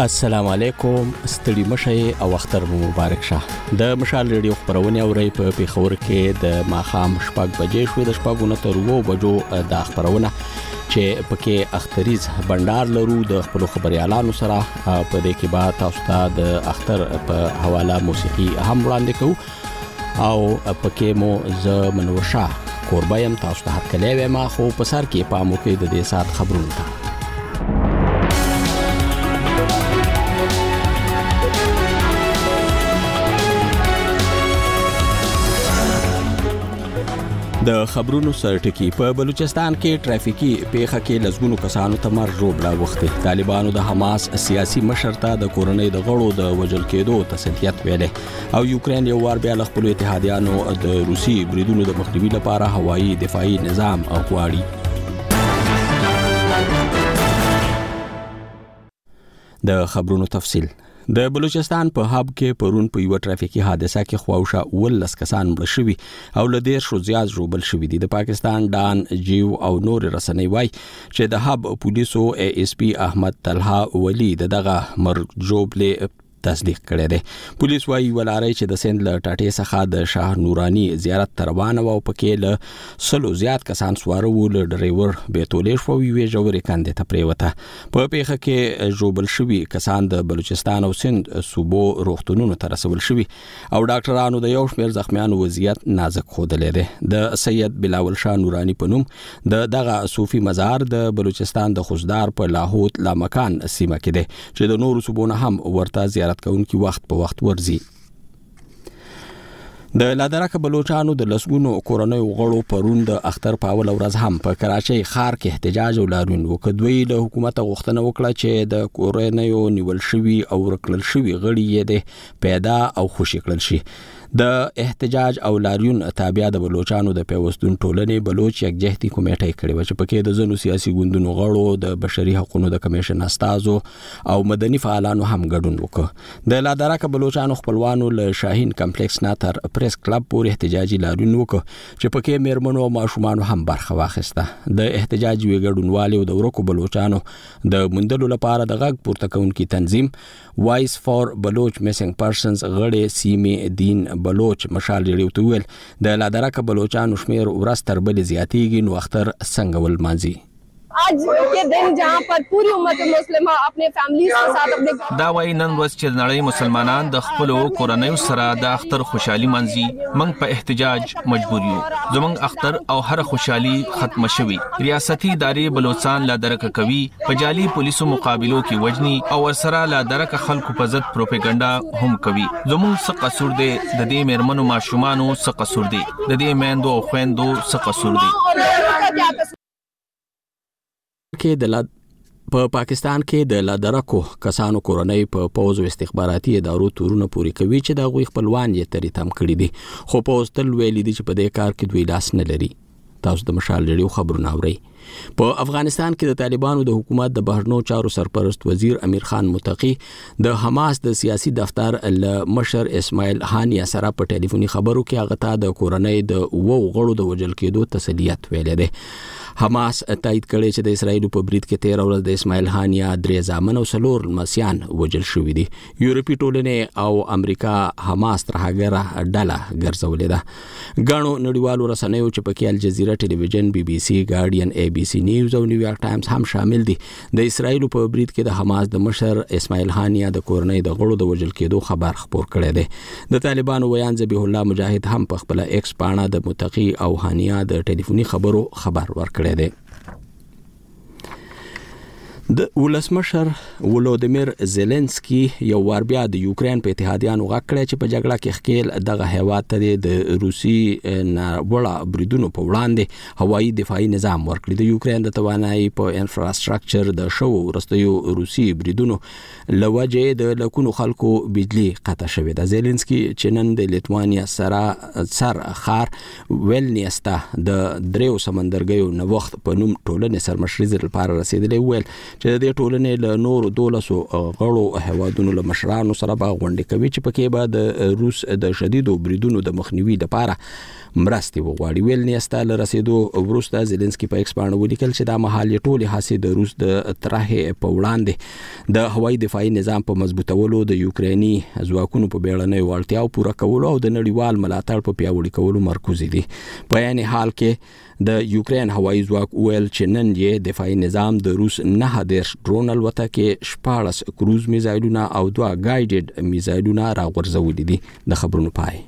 السلام علیکم، ستړي مشه او اختر مبارک شه. د مشال ریډیو خبرونه اوري په پیښور کې د ماخام شپږ بجې شوې د شپږونو تر 2 بجو د خبرونه چې پکې اختریز بندر لرو د خپل خبريالانو سره په دې کې با تاسو ته د اختر په حواله موسیقي هم وړاندې کوو او پکې مو ز منوشا قربایم تاسو ته هرکلی ما خو په سر کې پامو کې د دې سات خبرونه ته د خبرونو سرټکی په بلوچستان کې ټرافیکي پیښه کې لزګونو کسانو ته مرګ جوړ وخته. طالبانو د حماس سیاسي مشر ته د کورنۍ د غړو د وژل کېدو تسلیت ویلې او یوکرين یو وار بیا خپل اتحادیانو د روسي بریدونو د مخنیوي لپاره هوایي دفاعي نظام غواړي. د خبرونو تفصیل د بلوچستان په هاب کې پرون په یو ټرافیکي حادثه کې خواوشه ولس کسان مړ شوي او له ډیر شو زیات ژوبل شوي دي. د پاکستان ډان جیو او نور رسنۍ وای چې د هاب پولیسو اس پی احمد طلحه ولی دغه مرګ جوړلې تصدیق کړی دی. پولیس وایي ولاري چې د سند له ټاټې څخه د شاه نورانی زیارت تر روانه او پکې له سلو زیات کسان سواره ول ډرایور بیتولې شو وی جوړې کاندې ته پریوته. په پیښه کې جوړبل شوی کسان د بلوچستان او سند صوبو روغتونونو ته رسول شوی او ډاکټرانو د یو شمېر زخمیانو وضعیت نازک خوده دی. د سید بلاول شاه نورانی په نوم دغه صوفي مزار د بلوچستان د خوزدار په لاهوت لامکان سیمه کې دی چې د نورو صوبونو هم ورته زیارت کوونکی وخت په وخت ورزي. د لادرکه بلوچستانو د لسګونو کورنۍ غړو پرون د اختر په اول ورځ هم په کراچۍ ښار کې احتجاج ولارون وکړوي. د حکومت غوښتنه وکړه چې د کورنۍ نیول شوی او ورکړل شوی غړي یې د پیدا او خوشی کړل شي. د احتجاج او لاریون تابع د بلوچستانو د پیوستون ټولنې بلوچ یکجهتي کمیټه کړې و چې پکې د زنو سیاسي ګوندونو غړو د بشري حقوقو د کمیشن استازو او مدني فعالانو هم ګډون وکړ. د لادرکه بلوچستانو خپلوانو له شاهین کمپلیکس ناتر پریس کلب پورې احتجاجي لاریون وکړ چې پکې میرمنو او ماشومان هم برخه واخیسته. د احتجاج وی ګډونوالو د ورکو بلوچستانو د مندلو لپاره د غږ پورته کوونکی تنظیم وایس فور بلوچ میسنګ پرسنز غړي سیمه دین بلوچ مشال ریډیو ته ویل د لادرکه بلوچستانو شمیر ورځ تر بل زیاتیږي نو اختر څنګه ولمانځي. आज के दिन जहां पर पूरी उम्मत मुस्लिमा अपने फैमिलीज के साथ अपने دا وای نن ورځ چې نړۍ مسلمانان د خپل کورنۍ سره د اختر خوشحالي منځي موږ په احتجاج مجبور یو. زموږ اختر او هر خوشحالي ختم شوی. ریاستي ادارې بلوچستان لادرکه کوي په جالي پولیسو مقابلو کې وجني او ورسره لادرکه خلکو په ضد پروپاګاندا هم کوي. زموږ څه قصور دی د دې میرمنو ماشومانو څه قصور دی د دې میندو او خويندو څه قصور دی. په پاکستان کې د لادرکو کسانو کورنۍ په پوز او استخباراتي ادارو تورونه پوری کوي چې د غوي خپلوان یې تری تم کړی دي خو پوز تل ویلي دي چې په دې کار کې دوی لاس نه لري. تاسو د مشال ریډیو خبرونه اورئ. په افغانستان کې د طالبانو د حکومت د بهرنیو چارو سرپرست وزیر امیر خان متقی د حماس د سیاسي دفتر له مشر اسماعیل هانیا سره په ټلیفوني خبرو کې هغه ته د کورنۍ د غړو د وژل کېدو تسلیت ویلې ده. حماس تایید کړي چې د اسرایل په برید کې 13 ورځې د اسماعیل هانیا درې ځامن او سلور مسیان وژل شوې دي. یورپی ټولنې او امریکا حماس تر هغه ډله ګرځولې ده. غاڼو نړیوالو رسنیو چې پکې الجزیره ټلویزیون بي بي سي ګارډین اي بي سي نیوز او نیویارک ټایمز هم شامل دي. د اسرایل په برید کې د حماس د مشر اسماعیل هانیا د کورنۍ د غړو د وژل کېدو خبر خبر کړی دی. د طالبانو ویان ذبیح الله مجاهد هم په خپل ایکس پاڼه د متقی او هانیا د ټلیفوني خبرو خبر ورکړی دی. د ولسمشر ولودیمیر زيلنسکي یو وار بیا د یوکرين په اتحادیانو غکړی چې په جګړه کې خکیل دغه هیواد ته د روسي وړا بریدونو په وړاندې هوایي دفاعي نظام ورکړي. د یوکرين د توانایي په انفراستراکچر د شو ورستیو روسي بریدونو لوجه د لکونو خلکو بجلی قطع شوې ده. زيلنسکي چې نن د لیتوانیا سر خار ویلنیستا د دریو سمندرګیو نو وخت په نوم ټولنې سرمشري لپاره رسیدلی ویل چې د ټولنې له نورو 12 غړو هیوادونو له مشرانو سره به غونډه کوي چې پکې به د روس د شدیدو بریدونو د مخنیوي لپاره مرستې وغواړي. ویلنیس ته رسیدو وروسته زيلنسکي په ایکس باندې ولیکل چې دا مهال ټولې هڅې د روس د طرحې په وړاندې د هوایي دفاعي نظام په مضبوطولو، د یوکریني ځواکونو په بیړنۍ وړتیاو پوره کولو او د نړیوال ملاتړ په پیاوړي کولو مرکز دي. په یعنی حال کې د یوکرین هوایي ځواک ویل چې نن یې دفاعي نظام د روس 9 ډرون الوتکې، 14 کروز میزایلونه او 2 ګایډډ میزایلونه راغورځولي دي. د خبرونو پای.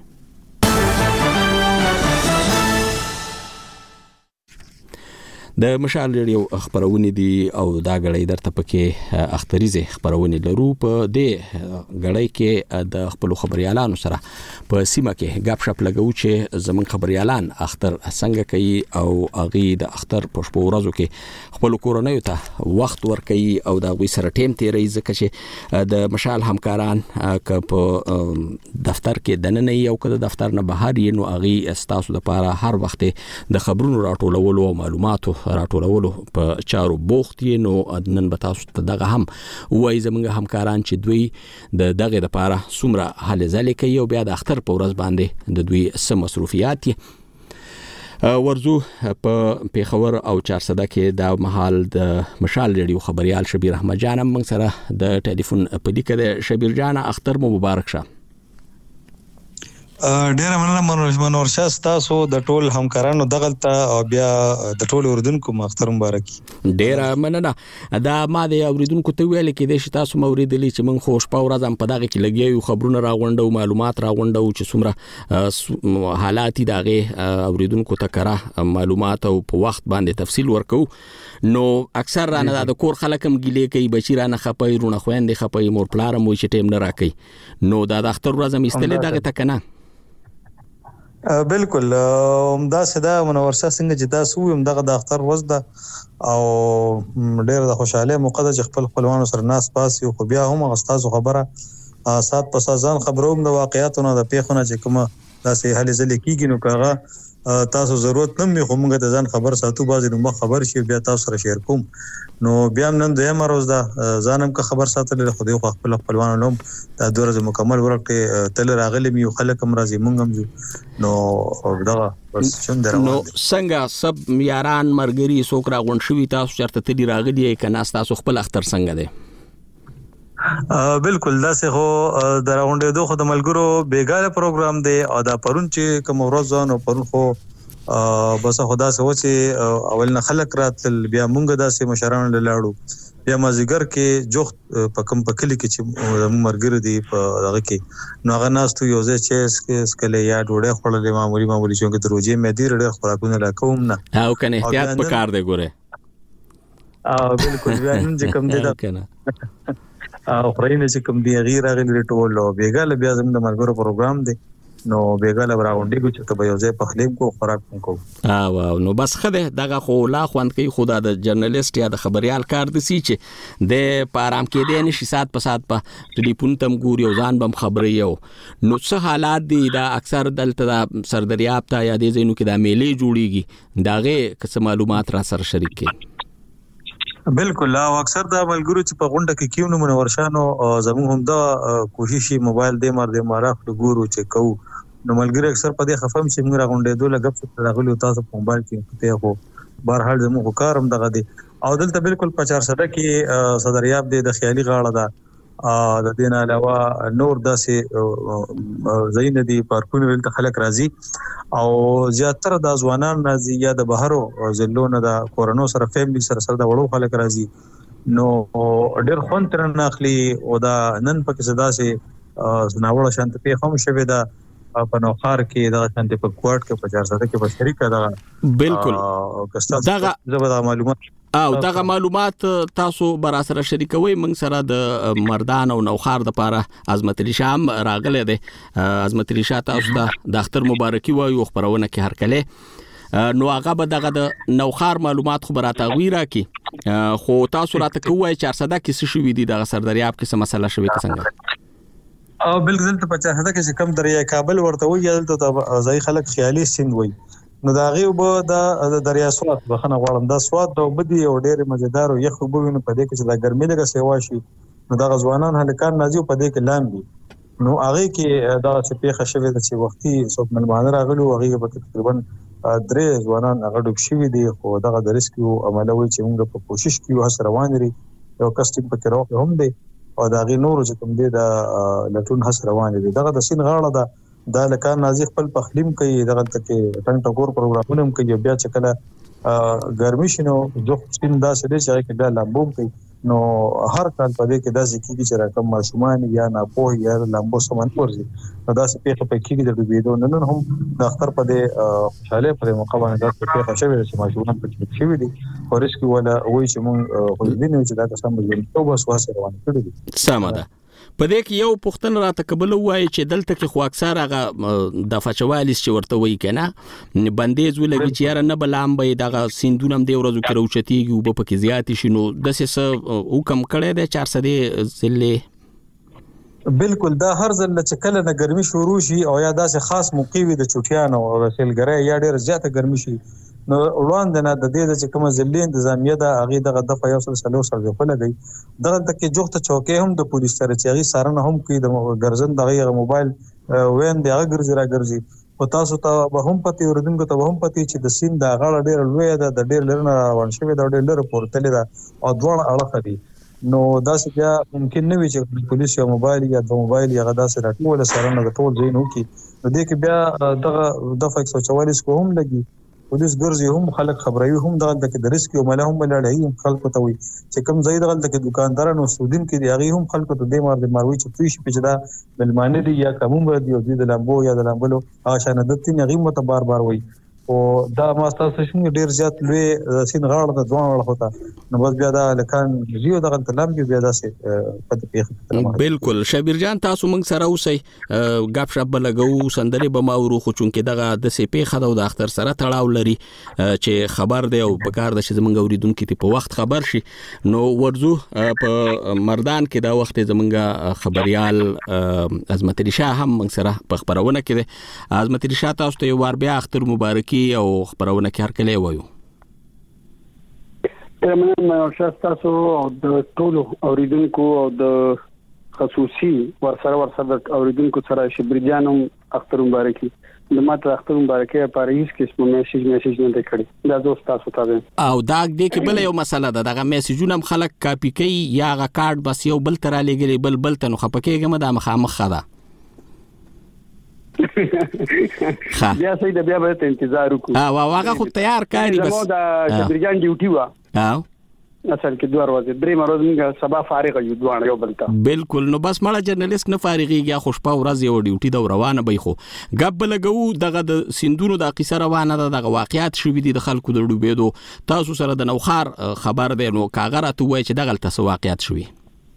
د مشال ریډیو خبرونه دي او دا غړې درته پکې اختریزه خبرونه لرو. په دې غړې کې د خپل خبريالانو سره په سیمه کې غاب شپ لګو چې زمون خبريالان اختر څنګه کوي او اغي د اختر په شپو ورځو کې خپل کورنۍ ته وخت ورکوي او دا غوي سره ټیم تیري ځکه چې د مشال همکاران ک په دفتر کې دننه یو کده دفتر نه بهر یې نو اغي استاسو لپاره هر وخت د خبرونو راټولولو او معلوماتو راټولولو په چارو بوخت یې. نو نن به تاسو ته دغه هم وایي زمونږ همکاران چې دوی د دغه لپاره څومره هلې ځلې کوي او بیا د اختر په ورځ باندې د دوی څه مصروفیات ورزو. په پیښور او چارسده کې د مهال د مشال ریډیو خبريال شبیر احمد جان موږ سره د ټلیفون په لیکه د شبیر جان اختر مو مبارک شه. ډیره منور شه تاسو د ټول همکارانو دغلطه او بیا د ټول اوردونکو اختر مبارک. ډیره مننه. دا ما د اوریدونکو ته ویل کې د تاسو موریدلی چې من خوش په ورځ هم په دغه کې لګیو خبرونه راغونډو، معلومات راغونډو چې څومره حالات دغه اوریدونکو ته کړه معلومات او په وخت باندې تفصیل ورکو. نو اکثر رانه د کور خلک هم ګیلې کوي، بچی رانه خپي، رونه خويندې خپي، مور پلار مو چې ټیم نه راکې. نو دا د اختر ورځ هم استلې دغه تکنه. بالکل دا صدا منورشه څنګه چې تاسو هم دغه د اختر ورځ ده او ډېر د خوشاله موقع چې خپل خپلوانو سره ناس پاسي خو بیا هم غستازو خبره سات په سازان خبروم د واقعیتونو د پیښونه چې کومه داسې هلې ځلې کیږي نو کاغه تاسو ضرورت نه مې خو موږ ته ځان خبر ساتو بازي نو خبر شي بیا تاسو سره شیر کوم. نو بیا نن د امروز دا ځانم کا خبر ساتل خو دی خپل خپلوانو نوم دا دورز مکمل ورکه تل راغلی میو خلک هم راځي مونږ هم نو دا بس څنګه درو. نو څنګه سب یاران مرګري سوکرا غون شوي تاسو چرته تلی راغلی کنا تاسو خپل اختر څنګه دی؟ بالکل دا سه هو دراونډه دوه د ملګرو بیګاله پروګرام دی او دا پرون چې کوم ورځ نو پرون خو بس خدا سه و چې اول نه خلک راتل بیا مونږ داسې مشران لاړو بیا مازیګر کې جوخت په کم پکلی کې چې مرګر دی په دغه کې نو هغه ناس ته یو ځای چې سکله یا ډوډۍ خورلې معمولی چې د روزي مې ډیر ډیر خوراکونه لا کوم نه او کنه احتیاط پکار دی ګوره. بالکل بیا نن چې کوم دی دا کنه او خرینه چې کوم دی غیر غیر ټول بیګاله بیا زموږ د مرګرو پروګرام دی نو بیګاله راوندې کو چې ته یو ځای په خلیب کو خوراک کو. واو نو بس خده دغه خو لا خوند کوي خدا د جرنالست یا د خبريال کار د سی چې د پارام کې دی نشي سات په سات په ټلیفون تم ګوري او ځان بم خبري یو نو څه حالات دي دا اکثر دلته سردریاب ته یا د زینو کې د میلې جوړیږي داغه څه معلومات را سره شریک کړي. بالکل او اکثر دا ملګرو چې په غونډه کې کیونو منورشانو زموږ هم دا کوششي موبایل دې مار راخلو ګورو چې کو نو ملګری اکثر په دې خفم چې موږ راغونډې دوه لګب څه راغلو تاسو په موبایل کې ته خو بهرحال زموږ کارم دغه دی او دلته بالکل 50 کې صدریاب دی د خیالي غاړه ده د دین علاوه نور داسې زین دي پارکونه ولته خلک راځي او زیاتره د ځوانان راځي یا د بهرو ځلونه د کورونو سره فیملی سره د وړو خلک راځي نو ډېر خون تر نه اخلي او دا نن پکې صدا سي ناوړه شانت په هم شوه دا په نوخار کې دا شانت په کوارت کې 50 کې په شریکه دا بالکل دغه معلومات او دغه معلومات تاسو برا سره شریکوي موږ سره د مردان او نوخار د پاره عظمت علي شام راغله ده عظمت علي شاه تاسو د اختر مبارکي وایو خبرونه کې هر کله نو هغه به دغه د نوخار معلومات خو براته غویرا کی خو تاسو راته کوی 400 کې څه شوې دي د سردریاب کې څه مسله شوې څنګه او بالکل ته 50 کې کم دریا کابل ورته وي دلته ځای خلک خیالي سند وي نو دا غي وب د دریا سواد بخنه غواړم دا سواد د بدی او ډېر مزیدار او یخ وبوینه په دې کې چې دا ګرمي لګه سیوا شي نو دا ځوانان هلکان نازي په دې کې لاندې نو هغه کې دا چې پیښه شوه د چې وختي څوک ملمانه راغلو هغه په تقریبا 3 ځوانان هغه ډوب شوي دي خو دا د ریسکیو عملوي چې موږ په کوشش کوو هڅه روان دي یو کس ټیم په کې هم دي او دا غي نور چې کوم دي دا لټون هڅه روان دي دا د سین غاړه دا لکان نازي خپل پخلیم کوي دغه تکي ټنګ ټکور پروګرامونه هم کوي بیا چې کله ګرمي شنو جو سپین دا سړي چې کې دا لامبو کوي نو هر کال په دې کې دا ځکه چې راکم ماشومان یا نه په یا لامبو سامان ورزي دا څه پیښه په کې د ډوبېدو نن هم د اختر په دې خوشاله په مقابله دا پیښه شوې چې ماشومان په کې شوې دي او ریسک ولا وایي چې موږ خو دې نه چې دا څه موږ یو بس واسه روان کړی دي سم ده په دې کې یو پښتن راته قبول وایي چې دلته کې خو اکثر هغه د فچوالیس چې ورته وایي کنه بندیز ولګي چې یاره نه بلام به دغه سیندونم دی ورځو کې روچتيږي او په کې زیات شي نو د څه حکم کړی دی 400 ضلع بالکل دا هر ځل چې کله د ګرمي شروع شي او یا داسې خاص موقع وي د چوټیانو او رسلګرۍ یا ډېر زیاته ګرمي شي نو وړاندې نه د دې چې کوم ځلې انتظامیه ده هغه دغه د فایو سره په لګي دغه تکي جوخته چوکې هم د پولیس سره چې هغه سارنه هم کوي د ګرځن دغه موبایل وین دی هغه ګرځي را ګرځي او تاسو ته به هم پتی ورودونکو ته هم پتی چې د سین د غاړه ډېر لوی ده د ډېر لرنه روان شوی دا ډېر لره پورتل ده او دوه اړه دي نو دا څه بیا ممکن نه وي چې پولیس یو موبایل یا د موبایل یا غدا سره ټول سارنه د ټول ځای نو کی نو دې کې بیا دغه د 144 کو هم لګي پولیس ګرځي هم خلک خبروي هم دغه د ریسک او مله هم لړۍ هم خلکو ته وي چې کوم ځای دغه د دکاندارانو سودین کې دی هغه هم خلکو ته د ماروي چې توي شي په جدا بلمانه دي یا کوم دی او د لامبو یا د لامبلو عشان د تین هغه مت بار بار وي او دا ماستر سشن ډیر زیات لوی سین غاړه د دوه اړه هوتا نو بس بیا دا لکان زیو دغه تلم بیا دا سه پد پیښه بالکل شبیر جان تاسو موږ سره اوسئ غاب شپ لګو سندري بماورو خو چونکې دغه د سه پیښه د اختر سره تړاو لري چې خبر دی او په کار د زمونږ اوریدونکو ته په وخت خبر شي نو ورزو په مردان کې دا وخت زمونږ خبريال عظمت علي شاه هم موږ سره په خبرونه کې عظمت علي شاه تاسو ته ور بیا اختر مبارک او خبرونه کې هر کله وایو مننه تاسو او د ټولو اوریدونکو او د خصوصي ورسره د اوریدونکو سره شبرجانم اختر مبارکي د ماته اختر مبارکي لپاره هیڅ قسم میسج نه کړی دا دوست تاسو ته او دا دې کې بل یو مسله ده دغه میسجونه خلک کاپی کوي یا غا کارت بس یو بل تر لګي بل ته نو خپکهګم دا مخامخ خدا بیا سي د بیا به انتظار وکړو واغه خو تیار کاری بس زموږ د شبرجان ډیوټي وا اصل کې دوه ورځې درې مرز موږ سبا فارغ یو دوه یو بلته بالکل نو بس مړه جرنالست نه فارغيږي خوشپا ورځ یو ډیوټي د روانه به خو غب لګو دغه د سیندونو د قصه روانه دغه واقعیت شو دي د خلکو د ډوبېدو تاسو سره د نوخار خبر دی نو کاغره ته وای چې دغه تاسو واقعیت شوي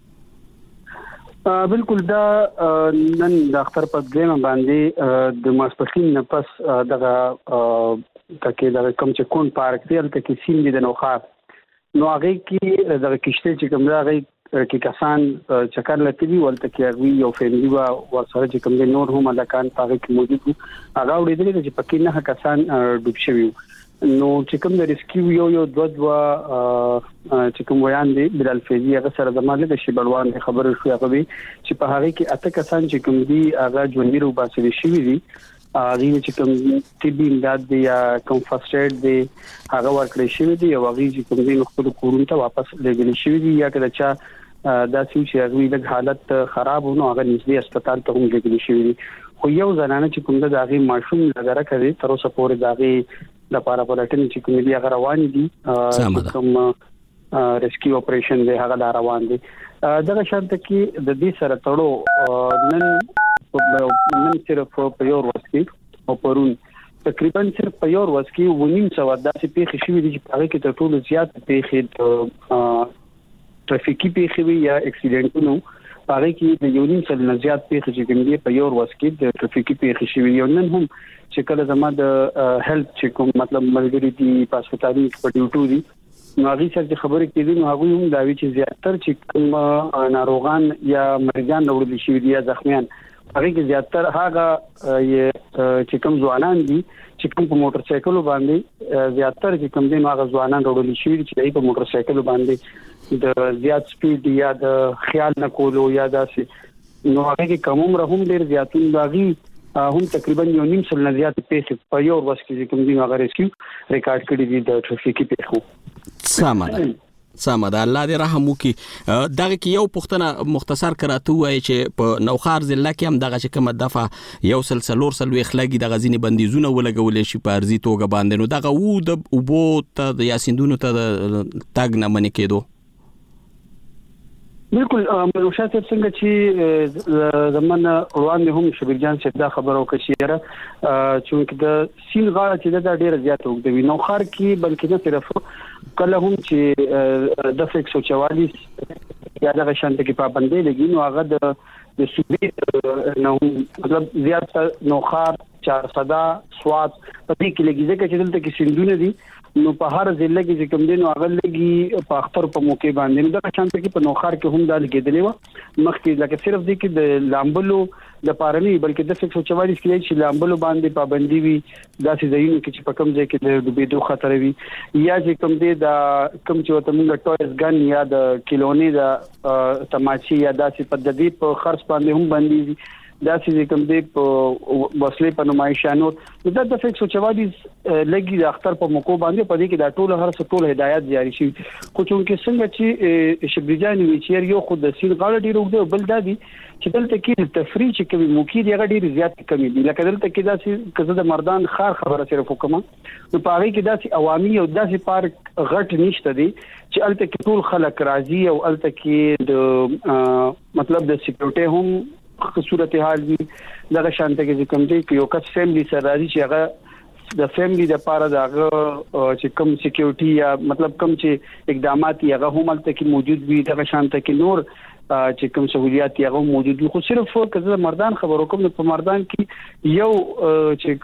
بالکل دا نن د اختر په ځای باندې د ماسپخین نه پس دغه تکي د کوم چې کون پارک دی تل کې سین دي د نوخار نو هغه کې دغه کشته چې کوم دا هغه کې کسان چکر لته دي ولته کې یو فیملی وا ورسره چې کوم نور هم لکان پاره کې موجود هغه وړي چې پکې نه کسان ډوب شوي نو چې کوم د ریسکیو یو دوه چې کوم ویان دي بلال فیضی هغه سره د مالک شي بلوان خبره شو هغه چې په هغه کې اته کسان چې کوم دي هغه ژوندۍ روباسي شي وي هغه چې کوم طبي امداد دی یا کوم فرست ایډ دی هغه ورکړی شي دی او هغه چې کوم دي خپل کورونو ته واپس لګل شي دی یا کله چې دا چې هغه د حالت خراب ونه هغه نږدې هسپتال ته هم لګل شي دی خو یو زنانه چې کوم د هغه ماشوم لګره کوي تر اوسه پورې دغه د پارaparaټن چې کوم دي هغه روان دي کوم ریسکیو اپریشن دی هغه روان دي دغه شرط کې د دې سره تړو نن صرف په یو ورځ کې او پرون تقریبا صرف په یو ورځ کې ونیم سو داسې پیښې شوې دي چې هغه کې تر ټولو زیات پیښې ټرافیکي پیښې یا اکسیډنټونو هغه کې د یو نیم سل نه زیات پیښې چې کوم دي په یو ورځ کې د ټرافیکي پیښې شوې یو نن هم چې کله زما د هیلث چې کوم مطلب ملګری دي په هسپتالي کې په ډیوټو دي نو هغه سره خبرې کېدې نو هغه هم دا وی چې زیاتره چې کوم ناروغان یا مریضان وړل شي دي یا زخمیان هغه کې زیاتره هغه چې کوم ځوانان دي چې کوم په موټر سایکل باندې زیاتره چې کوم دي هغه ځوانان وروړي شي چې په موټر سایکل باندې د زیات سپیډ یا د خیال نه کولو یا داسې نو هغه کې کوم رقم ډیر زیاتون باغی هم تقریبا 1.5 سل نه زیات پیسې په یو ورځ کې کوم دي هغه ریسکیو ریکارډ کړی دي د ټرافیکي پیښو. سمه ده الله دې رحم وکړي. دغه کې یو پوښتنه مختصر کراته وای چې په نوخار ضلع کې هم دغه چې کومه دفعه یو سلسلور سلوي خلګي د غزيني بندیزونه ولګولې شي په ارزي توګه باندې نو دغه وو د اوبو ته د یاسیندونو ته تاګ نه منې کېدو. بالکل ملوشات څنګه چې زمونه روان هم شبیر جان څخه دا خبرو کشیره چې د سیل غاړه چې دا ډیره زیات وګدوي نو خار کې بلکې نه صرف کله هم چې د 144 یا د شانت کې پابندي لګي نو هغه د صوبې نو مطلب زیات نو خار 400 سواد په دې کې لګي ځکه چې دلته کې سندونه دي نو په هر ضلع کې کوم دي نو هغه لګي په اختر په موقع باندې نو دا شانت کې په نوخار کې هم دا لګیدلی و مخکې لکه صرف دې کې د لامبلو د پارني بلکې د 144 کې چې لامبلو باندې پابندي وي داسې ځایونو کې چې په کوم ځای کې د ډوبېدو خطر وي یا چې کوم دي د کوم چې وته موږ ټویز ګن یا د کیلونی د تماشي یا داسې پددي په خرڅ باندې هم باندې داسې کوم دی په وسلې په نمایشانو دا د 144 لګي د اختر په موقع باندې په دې کې دا ټول هدایت جاری شي خو چې څنګه چې شبرجان ویچیر یو خود د سیل غاړه ډیر وګړو بل دادي چې دلته کې تفریح چې کوي موکي دی ډیر زیات کمی دي لکه دلته کې داسې کزه د مردان خار خبره صرف وکم نو په هغه کې داسې عوامي او داسې پارک غټ نشته دي چې الته کې ټول خلک راضي او الته کې د مطلب د سکیورټي هم صورتحال وي دغه شانته کې کوم دی یو کس فیملی سره راځي چې هغه د فیملی د پاره دغه چې کوم سکیورټي یا مطلب کوم چې اقدامات یې هغه هم الته کې موجود وي دغه شانته کې نور چې کوم سہولیات یې هغه موجود وي خو صرف کله مردان خبرو کوم په مردان کې یو چې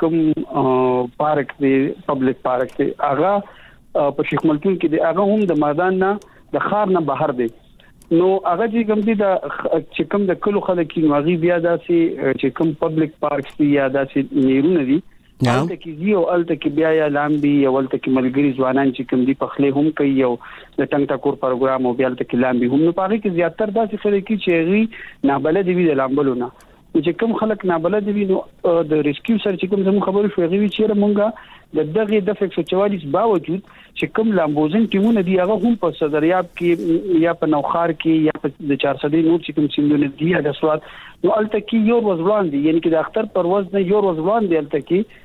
کوم پارک دی پبلک پارک دی هغه په شیخ ملکون کې دی هغه هم د مردان نه د خار نه بهر دی نو هغه چې کوم دي د چې کوم د کلو خلک کې نوغي بیا داسې چې کوم پبلک پارکس دي یا داسې نیرونه دي الته کې یو الته کې بیا یا لامبي یا الته کې ملګری ځوانان چې کوم دي په خله هم کوي یو د ټنګ ټاکور پروګرام او بیا الته کې لامبي هم نو پاره کې زیاتره داسې خلک چې غي نابلد وي د لامبلونه چې کوم خلک نابلد وي نو د ریسکیو سره چې کوم زموږ خبرو شوې غوي چې مونږه د دغه د 144 باوجود چې کوم لامبوزن ټیمونه دی هغه هم په صدریاب کې یا په نوخار کې یا په د 400 نور چې کوم سیندونه دی د سواد نو الته کې یو ورځ وړاندې یعنی چې د اختر پرواز نه یو ورځ وړاندې الته کې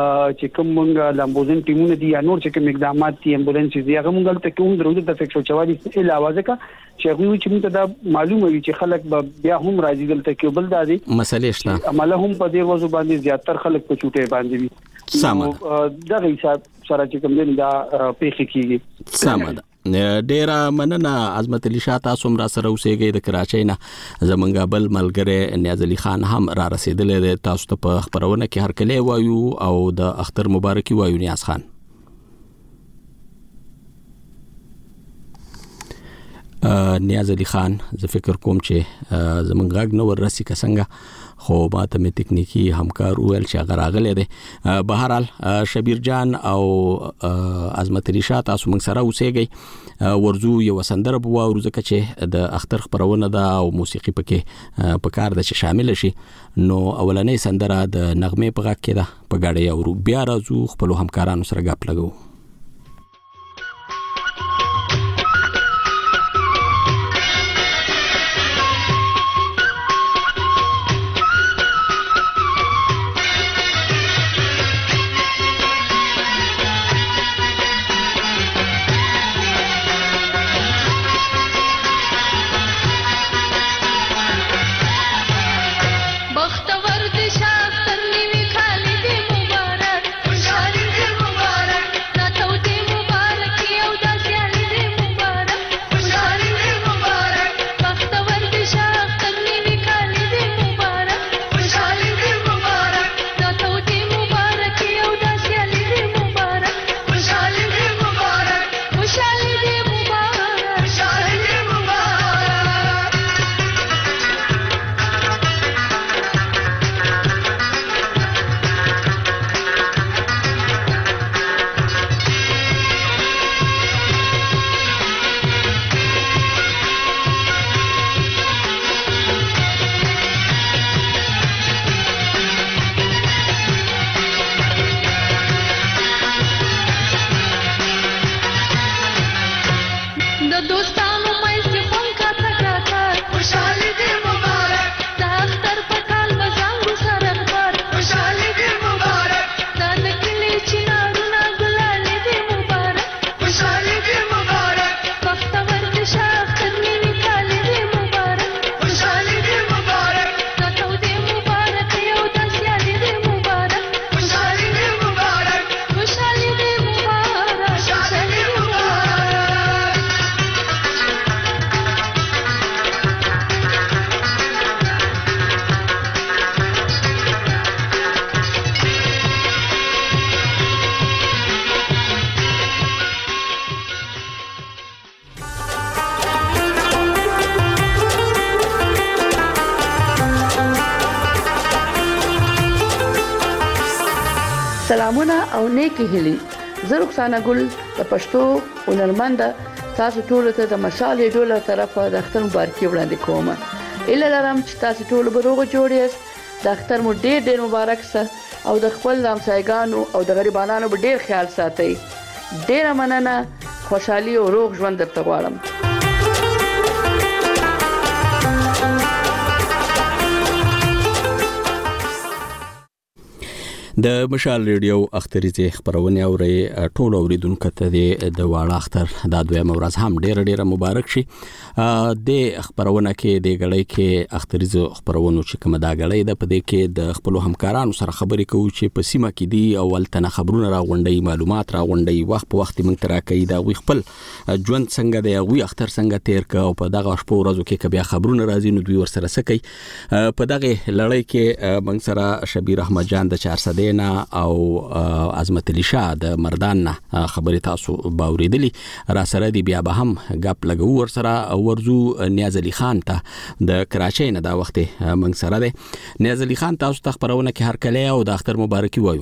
چې کوم مونږه لامبوزن ټیمونه دي یا نور چې کوم اقدامات دي امبولانس دي هغه مونږ الته کې هم درو د 144 علاوه ځکه چې هغه چې موږ ته معلومه وي چې خلک بیا هم راځي دلته کې بل دادي مسلې شته عمله هم په دې وځو باندې زیاتره خلک په چوټه باندې وي سمه دغه حساب سره چې کوم دین دا پیښ کیږي سمه ده ډیر مننه عظمت علي شاه تاسو را سره اوسېږئ د کراچۍ نه زمونږ بل ملګری نیاز علي خان هم را رسیدلی دی تاسو ته په خبرونه کې هرکلی وایو او د اختر مبارکي وایو نیاز خان نیاز علي خان زه فکر کوم چې زمونږ غږ نه ورسي که څنګه خو ماته مې تکنیکی همکار ویل چې هغه راغلی دی به هر حال شبیر جان او عظمت علي شاه تاسو موږ سره اوسېږئ ورځو یو سندره به واورو ځکه چې د اختر خپرونه ده او موسیقي پکې په کار ده چې شامل شي نو اولنۍ سندره د نغمې په غږ کې ده په ګاډۍ اورو بیا راځو خپلو همکارانو سره ګپ لګو بختور دي شافتر نیوی خالی دی مبارک خوشحالی دی مبارک سلامونه او نیکی هیلې زه رخسانه ګل د پښتو هنرمنده تاسو ټول ته د مشال ډوله طرفه د اختر مبارکي وړاندې کوم. اله لرم چې تاسو ټول به روغ جوړ یاست. د اختر مو ډېر مبارک شه او د خپل همسایګانو او د غریبانو به ډېر خیال ساتئ. ډېر مننه. خوشحالي او روغ ژوند درته غواړم. د مشال ریډیو اختریزه خبرونه اوري ټول اوریدونکو ته د واړه اختر د دویم ورځ هم ډیره مبارک شي. د خبرونه کې د غړې کې اختریزه خبرونه چې کوم دا غړې د پدې کې د خپل همکارانو سره خبرې کوي چې په سیمه کې دي اول تنه خبرونه راغونډي معلومات راغونډي وخت په وخت موږ ترا کوي دا وی خپل ژوند څنګه دی وی اختر څنګه تیر کا او په دغه شپه ورځو کې بیا خبرونه راځي نو دوی ور سره سکی په دغه لړۍ کې موږ سره شبیر احمد جان د 400 او عظمت علي شاه د مردان خبرې تاسو باوریدلی را سره دی بیا به هم غپ لګو ور سره ورزو نیاز علي خان ته د کراچۍ نه دا وخت موږ سره دی. نیاز علي خان تاسو ته خبرونه کې هر کله او د اختر مبارکي وایو.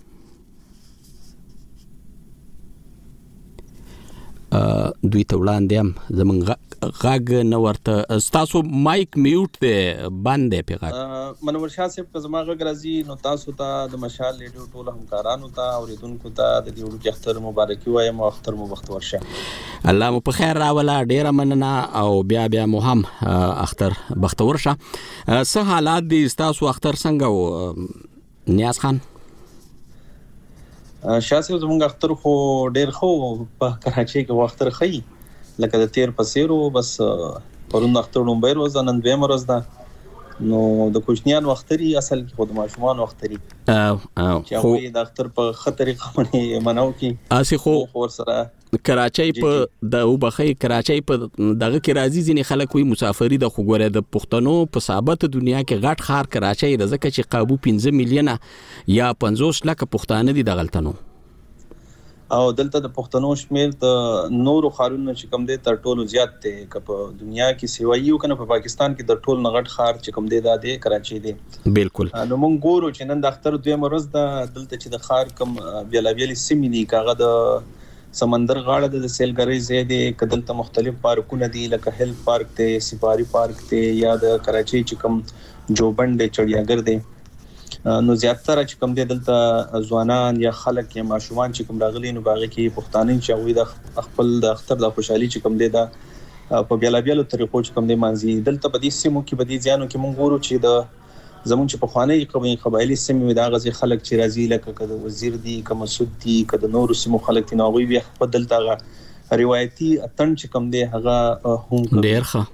دوی ته وړاندې هم زمونږ غاګ نو ورته تاسو مایک میوټ دی باندې پیغام منور شاه صاحب که زما غږ راځي نو تاسو ته د مشال ریډیو ټول همکارانو ته اوریدونکو ته د دې وړو اختر مبارکي وایم او اختر مو وخت ورشه. الله مو په خیر راولا ډیره مننه او بیا مو هم اختر بخت ورشه. څه حالات دي تاسو اختر څنګه و نیاز خان؟ شاسو زمونږ اختر خو ډیر خو په کراچۍ کې اختر خي لکه د تیر پسیرو بس پرون اختر نومبر ورځ نن دویم ورځ ده نو د کوچنیان وختري اصل کې خود ماشومان وختري چې هغه د اختر په خطرې خمنې مناو کې اسی خو ور سره کراچۍ په د وبخي کراچۍ په دغه کې راځي ځینې خلک وي مسافری د خوګوره د پښتنو په ثابت دنیا کې غټ خار کراچۍ د زکه چې قابو 15 میلیونه یا 50 لک پښتانه دي د غلطنو او دلته د پښتنو شمیر د نورو خارونو چې کم دي تر ټولو زیات دي په دنیا کې سیوایو کنه په پاکستان کې د ټول نغټ خار چې کم دي د کراچۍ دي. بالکل نو مونږ ګورو چې نن د اختر دویم ورځ د دلته چې د خار کم بیلابیل سیمې دي کاغه د سمندر غاړه د سیلګری زیاده کدلته مختلف پارکونه دي لکه هیل پارک ته سفاری پارک ته یا د کراچۍ چې کم جوبند چړیاګر دي نو زیاتره چې کوم دي دلته ځوانان یا خلک یا ماشومان چې کوم راغلي نو باغ کې پښتانین چې وي د خپل د اختر د خوشحالي چې کوم دي دا په بیلابیلو طریقو چې کوم دي مانځي دلته په دې سیمو کې په دې ځانو کې مونږ ګورو چې د زمون چې په خوانې قبایلی سیمې د غزي خلک چې راځي لکه کده وزیر دي کما سود دي کده نور سیمو خلک دي نو وي بیا په دلته روایتي اتن چې کوم دي هغه هم ډیر ښه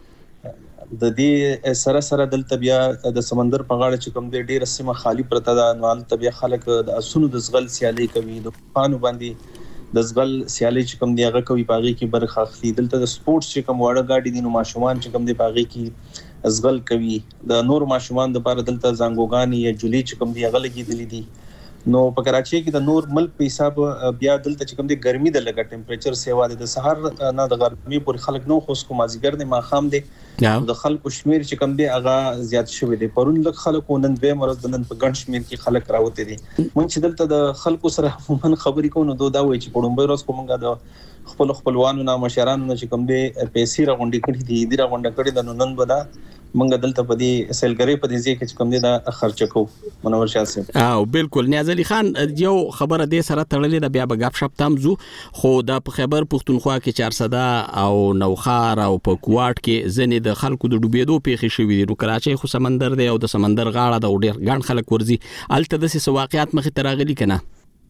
د دې سره دلته بیا د سمندر په غاړه چې کوم دي ډیر سیمه خالی پرته ده نو دلته بیا خلک د اسونو د زغل سیالي کوي د خانو باندې د زغل سیالي چې کوم دی هغه کوي باغی کې برخه اخلي دلته د سپورتس چې کوم وړه گاډي دي نو ماشومان چې کوم دی باغی کې زغل کوي د نور ماشومان د لپاره دلته زنګوغانی یا جولي چې کوم دی هغه لګیدلې دي نو په کراچۍ کې د نور ملک په حساب بیا دلته چې کوم دی ګرمي د لګا ټمپریچر سیوا د سحر نه د ګرمي پر خلک نو خوش کو مازیګر نه ماخام دي د خلکو شمیر چې کوم دی هغه زیات شوی دی پرون لک خلکو نن به مرز د نن په ګڼ شمیر کې خلک راوته دي مونږ چې دلته د خلکو سره عموما خبرې کوو نو دا وایي چې پړم به روز کومګه د خپلوانو نه مشرانو نه چې کوم دی پیسې راغونډې کړې دي د راغونډه کړې د نن بدا منګه دلته په دې سیلګری په دې کې کوم دي دا خرچ کو منور شاه صاحب او بالکل نیاز علي خان یو خبره دې سره تړلې ده بیا به غپ شپ تامزو خو د خیبر پښتونخوا کې 400 او نوخار او په کوټ کې ځنې د خلکو د ډوبېدو پیښې شوې دي نو کراچۍ خو سمندر دی او د سمندر غاړه د ډېر ګڼ خلک ورزي الته د سې واقعیت مخې تراغلي کنه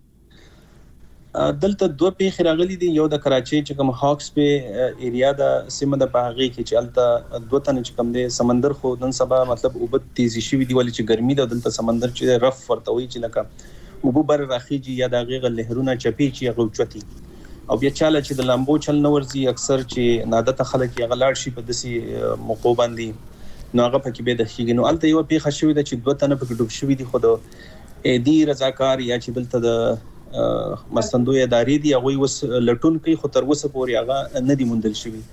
دلته دوه پیښې راغلي دي یو د کراچۍ چې کوم هاکس په ایریا د سیمه د باغی کې چې الته دوه تنه چې کوم دي سمندر خو نن سبا مطلب اوبه تیزی شوی دی ولې چې ګرمي ده دلته سمندر چې رف ورتوي چې لکه اوبه بر راخیږي یا د غیغه لهرونه چپی چې غوچتي او بیا چاله چې د لامبو چل نورځي اکثر چې نادته خلک یې غلاړ شي په دسي موقو باندې نو هغه پکې به د خېګنو نو الته یو پیښه شوی ده چې دوه تنه پکې ډوب شوی دي خو د اېدی رضاکار یا چې دلته د مستندوی ادارې دی هغه وس لټون کوي خو تر اوسه پورې هغه نه دی موندل شوی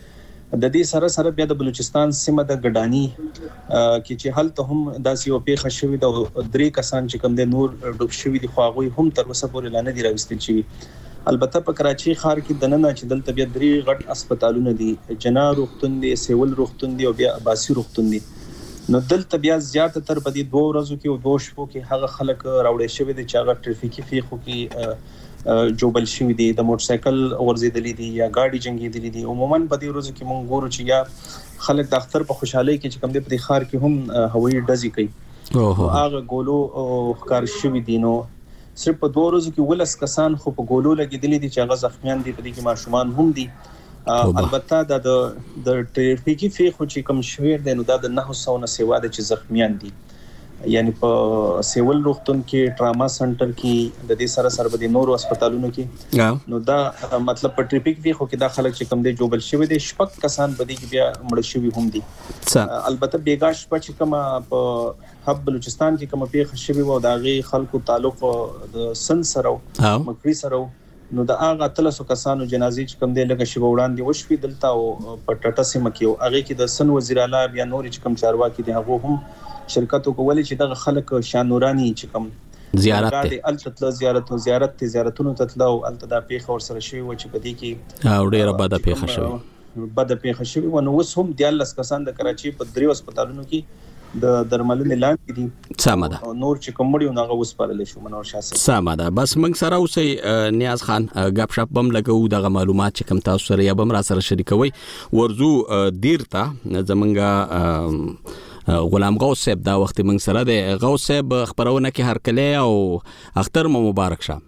د دې سره سره بیا د بلوچستان سیمه د ګډانی کې چې هلته هم داسې یو پیښه شوې د 3 کسان چې کوم د نور ډوب شوي دي خو هغه هم تر اوسه پورې لا نه دي راوستل شوي. البته په کراچي ښار کې د نننه چې دلته بیا 3 غټ هسپتالونه دي، جنا روغتون دي، سیول روغتون دي او بیا عباسي روغتون دي. نو دلته بیا زیاته تر په دې 2 ورځو کې او 2 شپو کې هغه خلک راوړې شوی دي چې هغه ټریفیکي پیښو کې جوبل شوی دي، د موټر سایکل ورزيدلې دي یا گاډي جنگیدلې دي. عموما په دې ورځو کې مونږ ګورو چې یا خلک د اختر په خوشحالي کې چې کوم دي په ښار کې هم هوایي ډزې کوي، هغه ګولو ښکار شوی دي. نو صرف په 2 ورځو کې ولس کسان خو په ګولو لګیدلې دي چې هغه زخمیان دي، په دې کې ماشومان هم دي. البته د ټریفیکي پیښو چې کوم شویر دی نو دا د 900 نه سیوا دي چې زخمیان دي. یعنی په سیول روغتون کې، ټراما سنټر کې، د دې سره سره د نورو هسپتالونو کې. نو دا مطلب په ټریفیک پیښو کې دا خلک چې کوم دي جوبل شوی دي، شپږ کسان په دې کې بیا مړ شوی هم دي. البته بیګاش په چې کوم په حب بلوچستان کې کوم پیښه شوی و دا غي خلکو تعلق د سن سره او مکری سره، نو دا هغه 300 کسانو جنازې چې کوم دی لکه شی وړاندې وشوي دلته او په ټټه سیمه کې، او هغه کې د سن وزیر اعلی بیا نور چې کوم چارواکي دي هغه هم شرکتو کولې چې دغه خلک شانورانی چې کوم زیارت ته التطلا زیارتونو تطلا او التدا پیښه ور سره شوی و چې په دې کې او ډیره بده پیښه شوی و. نو اوس هم 14 کسان د کراچي په 3 هسپتالونو کې د درملنې لاندې دي. سمه نور چې کوم مړي نو هغه اوس پرلې شو منور شاسه. سمه ده. بس موږ سره اوسې نیاز خان غپ شپ بم لګو دغه معلومات چې کوم تاسو سره یا بم را سره شریکوي. ورزو دیرته زمونږه غلام غوث صاحب دا وخت موږ سره دی. غوث صاحب خبرونه کې هر کله او اختر مو مبارک شه.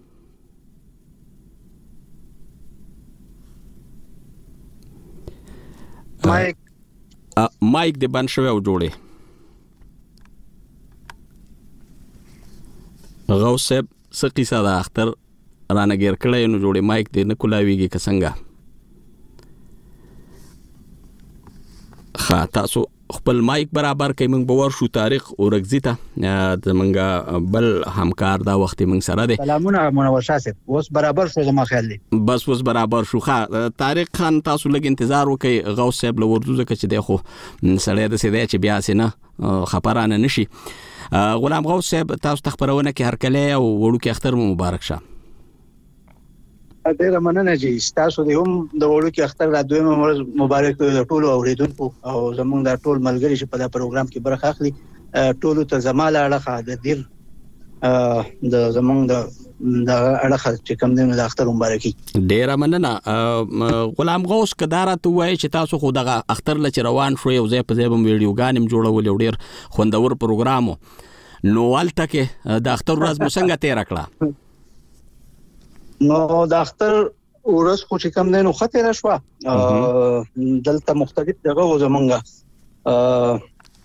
مایک د بند شوی او جوړي. غوث صاحب څه قصه ده اختر رانه ګیر کړی نو جوړي مایک دې نه کولاویږي که څنګه؟ تاسو خپل مایک برابر کوي. موږ باور شو تاریخ اورګزی ته زمونږ بل همکار دا وخت موږ سره دی. سلامونه منور شاسب. اوس برابر شو زما خیال دی. بس اوس برابر شو. طارق خان تاسو لږ انتظار وکړئ. غوث صاحب له ورځو ځکه چې دی خو سړی داسې دی چې بیا سینه خبرانه نشي. غلام غوث صاحب تاسو ته خبرونه کې هر کله او وړوکی اختر مو مبارک شه. ډیره مننه چې تاسو دې هم د وړوکی اختر را دویمه ورځ مبارک د ټولو اوریدونکو او زمونږ د ټول ملګري چې په دا پروګرام کې برخه اخلي ټولو ته زماله اړه د دیر د زمونږ د اړه چې کوم دین د اختر مبارکي. ډیره مننه. غلام غوث کدارته وایي چې تاسو خو دغه اختر لچ روان شو یو ځای په ځای بم ویډیوګانې جوړول یو ډیر خوندور پروګرام نو الته کې د اختر ورځ مو څنګه تیر کړه؟ نو د اختر ورځ خو چې کوم دی نو خطر شو دلته مختلف دغه زمونږه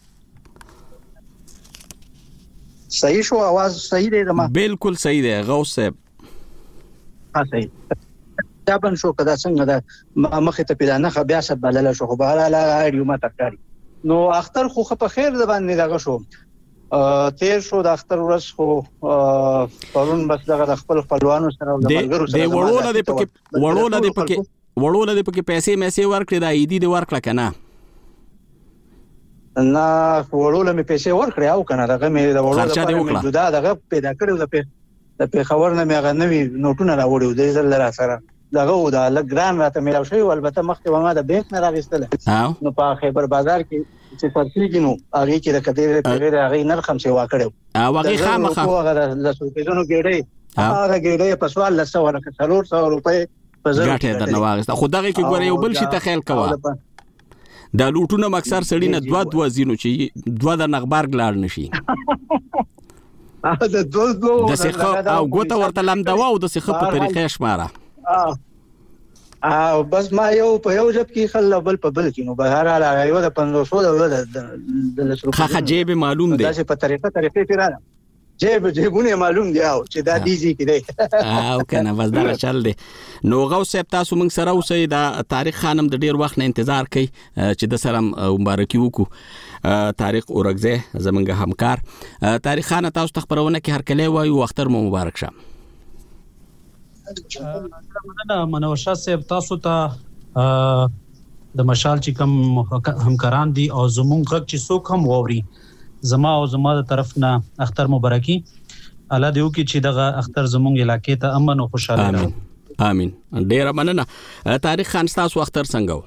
صحیح شو. आवाज صحیح دی دما؟ بالکل صحیح دی غوث صاحب. صحیح دا شو کدا څنګه دا مخه ته پیدا نه بیا څه بلل شو خو بهر لا اړیو ما تکاري. نو اختر خو په خیر د باندې دغه شو تیر شو د اختر ورځ خو پرون بس دغه خپل خپلوانو سره او ملګرو سره وړول دي پکې پیسې مېسې ورکړي دا ایدي دی ورکړه کنه؟ نه وړول مې پیسې ورکړي او کنه دغه مې د وړول د جدا دغه پیدا کړو د پیښور نه مې غنوي نوټونه راوړیو د زل را سره دغه و د لګران راته مې راوښي البته مخکې ما د بینک نه راغستل نو په خیبر بازار کې چې پرتلګي نو هغه کې د کډېر پیغیر هغه نرخم سیوا کړو او هغه خامخه ل 100 پیسو ګړې هغه ګړې په سوال 100 روپے په زر ګټه درنه واغسته خو دغه کې ګورې یو بل شي ته خیال کوا دا لوټونه مکسر سړی نه دوه زینو چې دوه د نغبر ګلار نشي د دوه د سخه او ګوته ورته لم دوا او د سخه په طریقې شماره بس ما یو په یو جب کې خل بل په بل کې نو بهر علا یو د 500 د لسرو خه جيب معلوم دی دا چې په طریقې پیرانه جيبونه معلوم دی او چې دا دیږي کې دی او کنه بس دا چل دی. نو غوث صاحب تاسو موږ سره اوسئ دا تاریخ خانم د ډیر وخت نه انتظار کوي چې د سره مبارکي وکړو. تاریخ اورګزه زمونږ همکار تاریخ خان تاسو ته خبرونه کې هر کله وایو اختر مو مبارک شه. منور شاه صاحب تاسو ته د مشال چې کوم همکاران دي او زمونږ غږ چې څوک هم ووري زما د طرف نه اختر مبارکي الله دې وکړي چې دغه اختر زمونږ علاقې ته امن او خوشاله راوړي. امين. ډیر مننه. طارق خان تاسو اختر څنګه و؟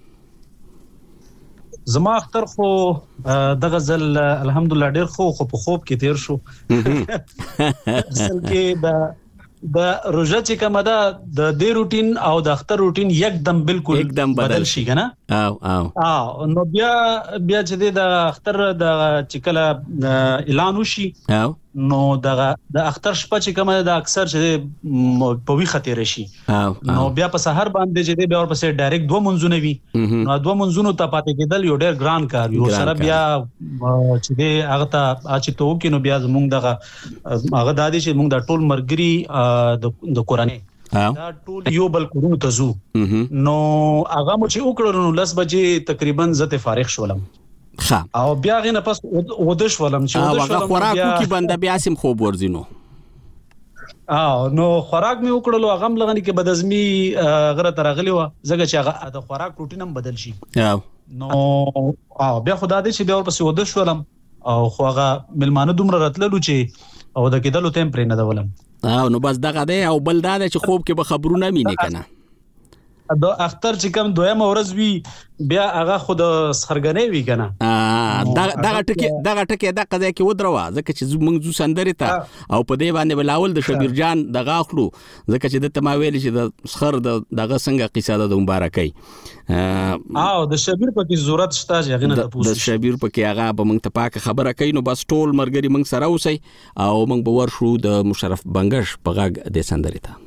زما اختر خو دغه ځل الحمدلله ډیر خو په خوب کې تیر شو. اصل کې د روزه چې کومه ده د دې روټین او د اختر روټین یکدم بالکل بدل شي کنه. نو بیا چې د اختر د چکله اعلان وشي نو د اختر شپه چې کومه ده اکثر چې په وی خطر شي نو بیا په سحر باندې چې بیا ورپسې ډایرکټ 2 منځونه وي نو 2 منځونو ته پاتې کېدل یو ډېر ګران کار یو سره بیا چې هغه ته چې تو کې نو بیا زموږ دغه هغه د دې چې موږ د ټول مرګري د قرآن دا ټول یو بل کورونو ته زو نو هغه مو چې وکړو نو 10 بجې تقریبا زته فارغ شولم او بیا غینه پس ودش ولم چې هغه خوراکو کې بنده بیا سم خوب ورزینو نو خوراک می وکړلو هغه لغنی کې بدازمي غره ترغلی و زګه چې هغه د خوراک روټین هم بدل شي نو بیا خدای دې چې بیا ورپسې ودش ولم او خو هغه ملمانه دومره راتللو چې او د کېدلو تم پرې نه دولم نو بس دغه دی او بل دا چې خوب کې به خبرونه مینه کنه د اختر چې کوم دویمه ورځ وی بیا هغه خود سرګنې وی کنه دغه ټکی د قضا کې ودروا ځکه چې موږ زو سندري ته او په دې باندې بلاول د شبیر جان دغه اخلو ځکه چې د تماویل چې د سخر دغه څنګه قصه د مبارکي د شبیر په کې ضرورت شته چې هغه نه د پوسټ د شبیر په کې هغه به موږ ته پاک خبره کوي نو بس ټول مرګري موږ سره اوسي او موږ به ورشو د مشرف بنگش په غږ د سندري ته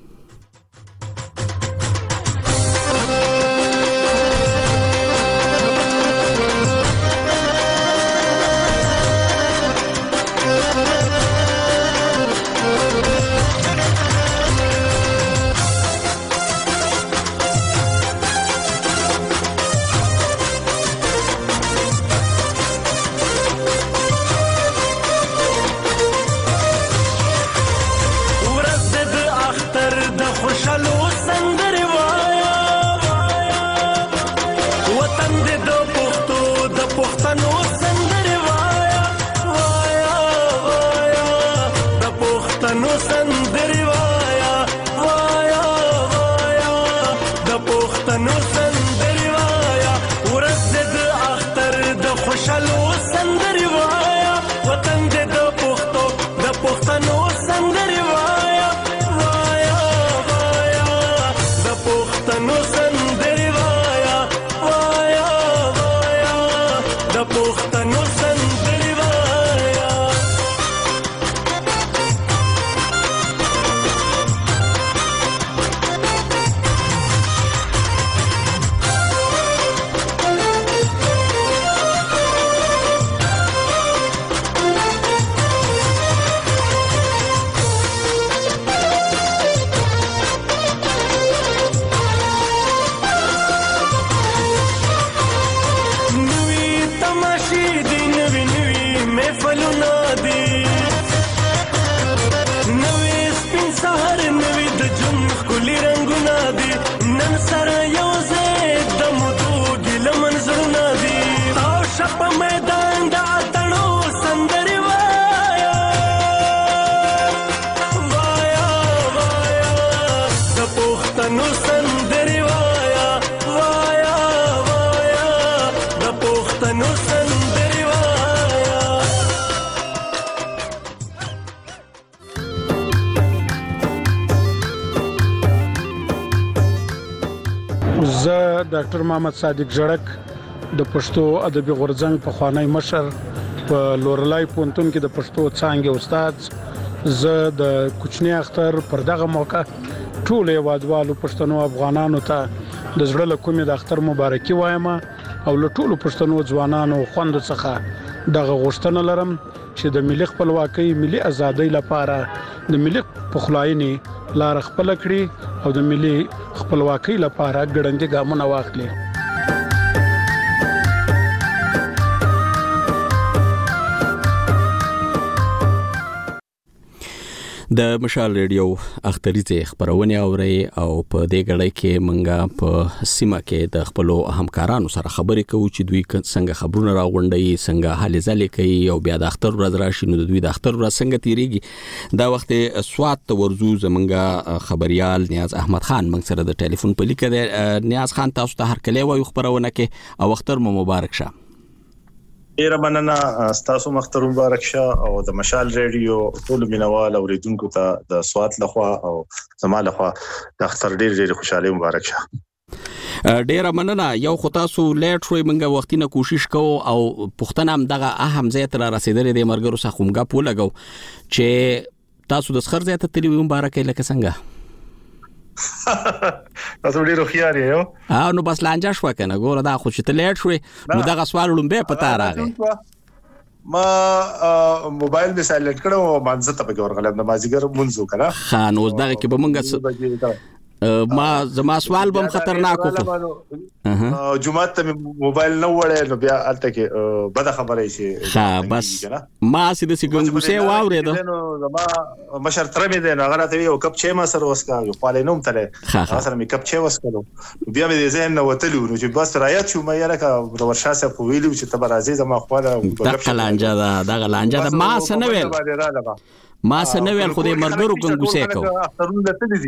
ډاکټر محمد صادق جړک د پښتو ادبي غورځنګ په خوانی مشر په لورلای پونتون کې د پښتو څانګې استاد زه د کوچنی اختر پر دغه موقع ټول هیوادوالو پښتنو افغانانو ته د زړه له کومې د اختر مبارکي وایم او له ټولو پښتنو ځوانانو خوند څخه دغه غوښتنه لرم چې د ملي خپلواکۍ ملي ازادۍ لپاره د ملي پخلاینې لار خپل کړي او د ملي خپلواکۍ لپاره ګړندې ګامونه واخلي. د مشال ریډیو اختریزه خبرونه اوري او په دې غړې کې منګه په سیمه کې د خپل همکارانو سره خبرې کوو چې دوی څنګه خبرونه راغونډي څنګه حل ځلې کوي او بیا د اختر ورځ راشي نو دوی د اختر ورځ څنګه تیریږي دا وخت سوات ورزو زمنګه خبريال نیاز احمد خان موږ سره د ټلیفون په لیکه د نیاز خان تاسو ته هر کله وایو خبرونه کې او اختر مو مبارک شه. ډیر مننه تاسو مختر مبارک شه او د مشال ریډیو ټول مینوال اوریدونکو ته د سوات لخوا او زما لخوا د اختر ډیر خوشاله مبارک شه. ډیر مننه یو خو تاسو لیټ شوي منګه وختینه کوشش کوو او پښتنه هم دغه اهم ځای ته رسیدلې د مرګرو سره کومګه پولګو چې تاسو د خر ځای ته تللی مبارک لکه څنګه تاسو ډیر خيار یو نو بس لانجه شو کنه ګوره دا خو چې ته لیټ شوي نو دغه سوال لومبه پتا راغی ما موبایل به سایلنت کړو مانځه ته په ورغلم د مازیګر منځو کنه خان اوس دغه کې به مونږه ما زما سوال بم خطرناک وو جمعه ته موبایل نه وړه نو بیا الته کې بد خبره شي ها بس ما سید سګنګوسه واورېدو نو زما مشر تر مې ده هغه راته یو کپ چای ما سره وسکا یو پاله نوم تله هغه سره مې کپ چای وسکلو بیا مې د ذهن نو وتلو نو چې بس رايات شو مې راکا د ورشاسه په ویلو چې تبر عزیز ما خواله دغه لانجه دا لانجه ما سنویل ما سنویل خو دې مرګرو ګنګوسه کو اخترون د تلې دي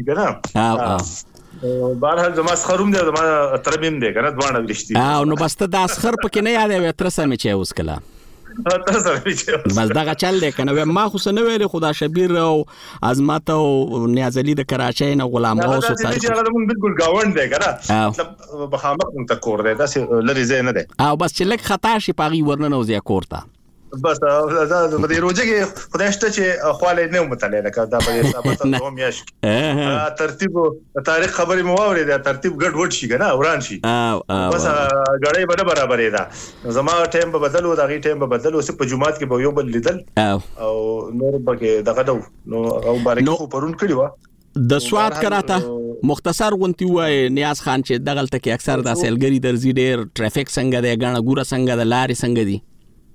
کنه بهرحال زما خروم دی زما ترمیم دی کنه دوانه ورشتي نو بس ته د اسخر پکې نه یادې تر سمې چې اوس کلا تر سمې چې بس دغه چل دی کنه ما خو سنویل خدا شبیر او ازمات او نیازلی د کراچۍ نه غلام غوث ته چې هغه مونږ بالکل گاوند دی کنه مطلب بخامه مونږ ته کور دی دا لری زین نه دی بس چې لک خطا شي پاغي ورننه وزیا کورته بس دا د روزه کې خدای شته چې خواله نه متعلق لکه دا په حساب ته دوم یاش ترتیب تاریخ خبرې مو اوري دا ترتیب ګډ وډ شي کنه اوران شي بس غړې به برابرې ده زما ټایم به بدلو دا غي ټایم به بدلو سپ په جمعات کې به یو بل لیدل او نور به دغه نو او بارک خو پرون کړی و د سواد کراته مختصر غونتی وای نیاز خان چې دغلت کې اکثر د سیلګری درځي ډیر ټریفیک څنګه دی غاڼه ګوره څنګه د لارې څنګه دی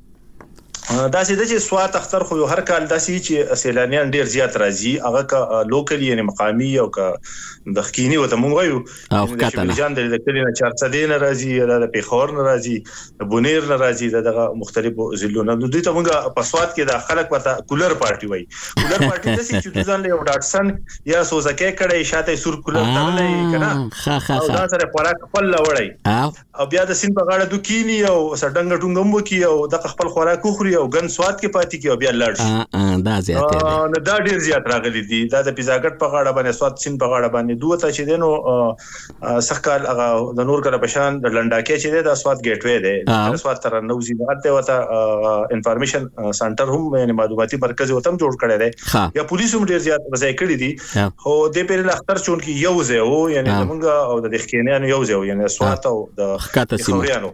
دا چې سوات اختر خو هر کال داسې چې سیلانیان ډیر زیات راځي هغه کا لوکل یعنی مقامی او کا د خکینی وته مونږ وایو او کاتنه جان د کلینه 400 نه راځي د پیښور نه راځي د بونیر نه راځي دغه مختلفو ضلعونو د دوی ته مونږ په سوات کې د خلک وته کولر پارټي وایي کولر پارټي د چې ځان له ډاټسن یا سوزکه کړي شاته سور کولر تړلې کنه او دا سره خوراک خپل وړي او بیا د سین په غاړه دوکینی او سټنګ ټونګم وکي او د خپل خوراک خوري او ګن سواد کې پاتې کې او بیا لړ دا زیات دی دا ډیر زیات راغلي دي دا د پیزاګټ په غاړه باندې سواد سین په غاړه باندې دوه ته چې دینو سخکال هغه د نور کله پشان د لنډاکې چې د سواد ګیټ وې دی سواد تر نوزي دغه وته انفارمیشن سنټر هم یعنی معلوماتي مرکز وته جوړ کړی دی یا پولیس هم ډیر زیات وځای کړی دي خو د پیر اختر چون کې یو ځای وو یعنی موږ او د خکینانو یو ځای یعنی سواد او د خوريانو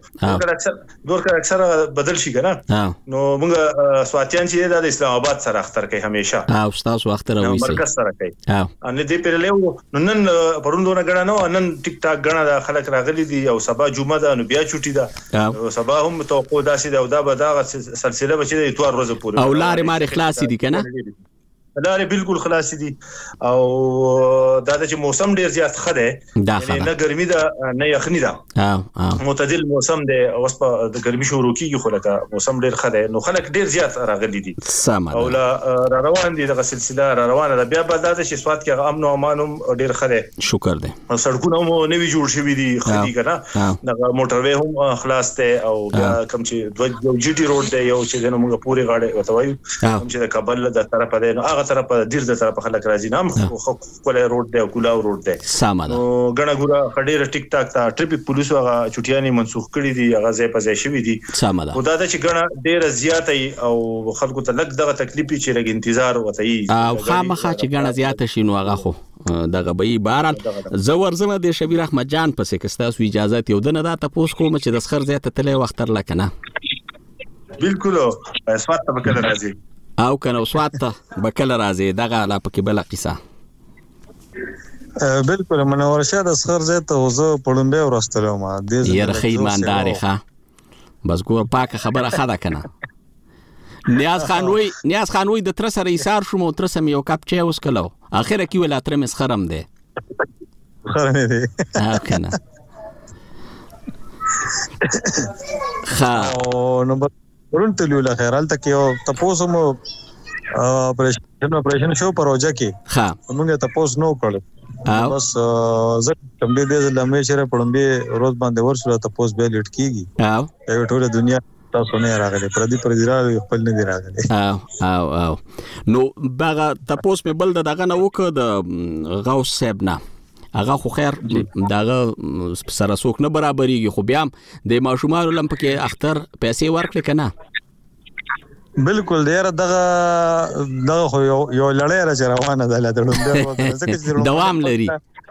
دور کړه اکثر بدل شي کنه نو موږ سواتيان چې د اسلام آباد سره اختر کوي همیشه تاسو اختر وایي مرکز سره کوي ان دې پیرلو نو نن پروندونه غړا نو نن ټیک ټاک غړا د خلک راغلي دي او سبا جمعه ده نو بیا چوټي ده او سبا هم توقع داسې ده او دا به دا سلسله بچي د اتوار ورځې پورې او لارې ماري خلاص دي کنه لارې بالکل خلاص دي او دا چې موسم ډیر زیات خده یعنی نه ګرمي ده نه یخني ده معتدل موسم دی اوس په د ګرمي شروع کیږي خو لکه موسم ډیر خده نو خلک ډیر زیات راغلي دي او لا روان دي د سلسله روانه ده بیا به دا چې سواد کې امن او امان ډیر خده شکر دی سړکونه مو نوي جوړ شوي دي خدي کنه د موټر وې هم خلاص ته او بیا کوم چې د جی ټي روډ دی یو چې د موږ پوری غاړه وتوي کوم چې د کابل د طرفه دی نو هغه طرف دیر د طرف خلک راځي نام خو کولای روډ دی او کولاو روډ دی سامان غنا ګورا خډیر ټیک ټاک تا ټریفیک پولیس هغه چټیانی منسوخ کړی دي هغه ځای په ځای شوی دي سامان او دا چې غنا ډیر زیات او خلکو ته لګ دغه تکلیف چې لګ انتظار وته او خامخا چې غنا زیات شي نو هغه خو دغه به باران زور زمه د شبیر احمد جان پسې کستاسو اجازه یو دنه دا تاسو کوم چې د سخر زیات تلې وخت تر لکنه بالکل اسوات ته کله راځي او کنه وسوات ته بکله راځي دغه لا پکې بل قصه بالکل منور شه د سخر زه ته زه پړمبه ورستلو ما د یره خې ایمانداري ښه بس ګور پاکه خبره خاده کنه نیاز خان وای د تر سره ایثار شوم او تر سم یو کپ چای وسکلو اخره کې ولا تر مسخرم ده خرنه دي کنه او نمبر ورنته لیول خیرال تک یو تاسو مو اپریشن شو پروژه کې موږ تاسو نو کړل بس زه کوم دې لمه شره پړمبه روز باندې ورسره تاسو به لټ کیږي یو ټول دنیا تاسو نه راغلي پردي راغلي خپل نه راغلي او نو باغه تاسو مې بل دغه نه وکړه د غوث صاحب نه هغه خو خیر دغه سره څوک نه برابرېږي خو بیا د ماشومان لم پکې اختر پیسې ورکړي کنه بالکل ډیر دغه خو یو لړۍ را روانه ده لته دوام لري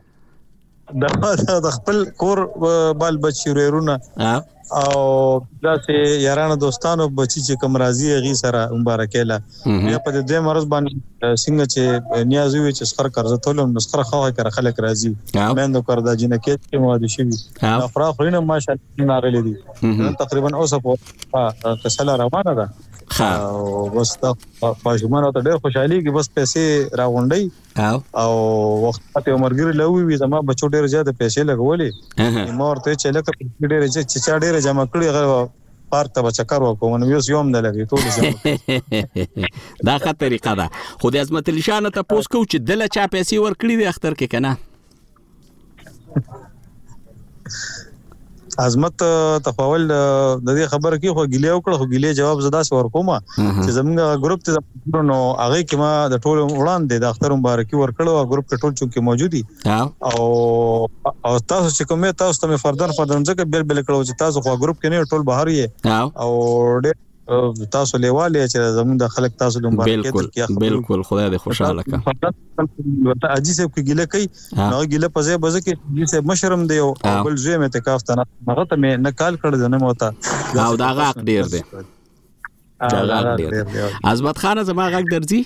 د خپل کور بال بچیرونه او داسې یارانه دوستانو بچی چې کوم راضي غي سره مبارکاله یا په دې مرز باندې څنګه چې نیاز وي چې سخر قرض تولم نسخره خوای کړه خلک راضي مېندو کړه جنکه کې مواده شي افراح لري ماشاءالله ناغلي دي تقریبا اوسه په کسله روانه ده او بس پښمنه ته ډېر خوشحالي کې بس پیسې راغونډي او وخت ته عمرګری لوي وي زما بچو ډېر زیات پیسې لګولې مور ته چې لکه ډېر چې ډېر جمع کړی پارک ته چکر وکوم نو یوم نه لګي ټول دا ښه طریقه ده خو د عظمت علي شاه ته پوس کو چې دله چا پیسې ورکړي د اختر کې کنه عظمت تفاول د دې خبره کې خو ګیله وکړه خو ګیله جواب زدا سو ورکوما چې زموږ غروپ ته نو هغه کې ما د ټول وړاندې د اختر مبارکي ورکړو غروپ کې ټول چې موجودي او تاسو چې کومه تاسو ته فردن ځکه بل کړو چې تاسو خو غروپ کې نه ټول بهر یې او تاسو لیواله چې زموږ د خلک تاسو له مبارکي بالکل خدای دې خوشاله کړه اجي سب کې ګیله کوي نو ګیله په ځای بزه کې چې مشرم دی او بل زوی مې تکاف ته هغه ته مې نکال کړ نه موته او دا غاق ډیر دی عظمت خان زما غاق درځي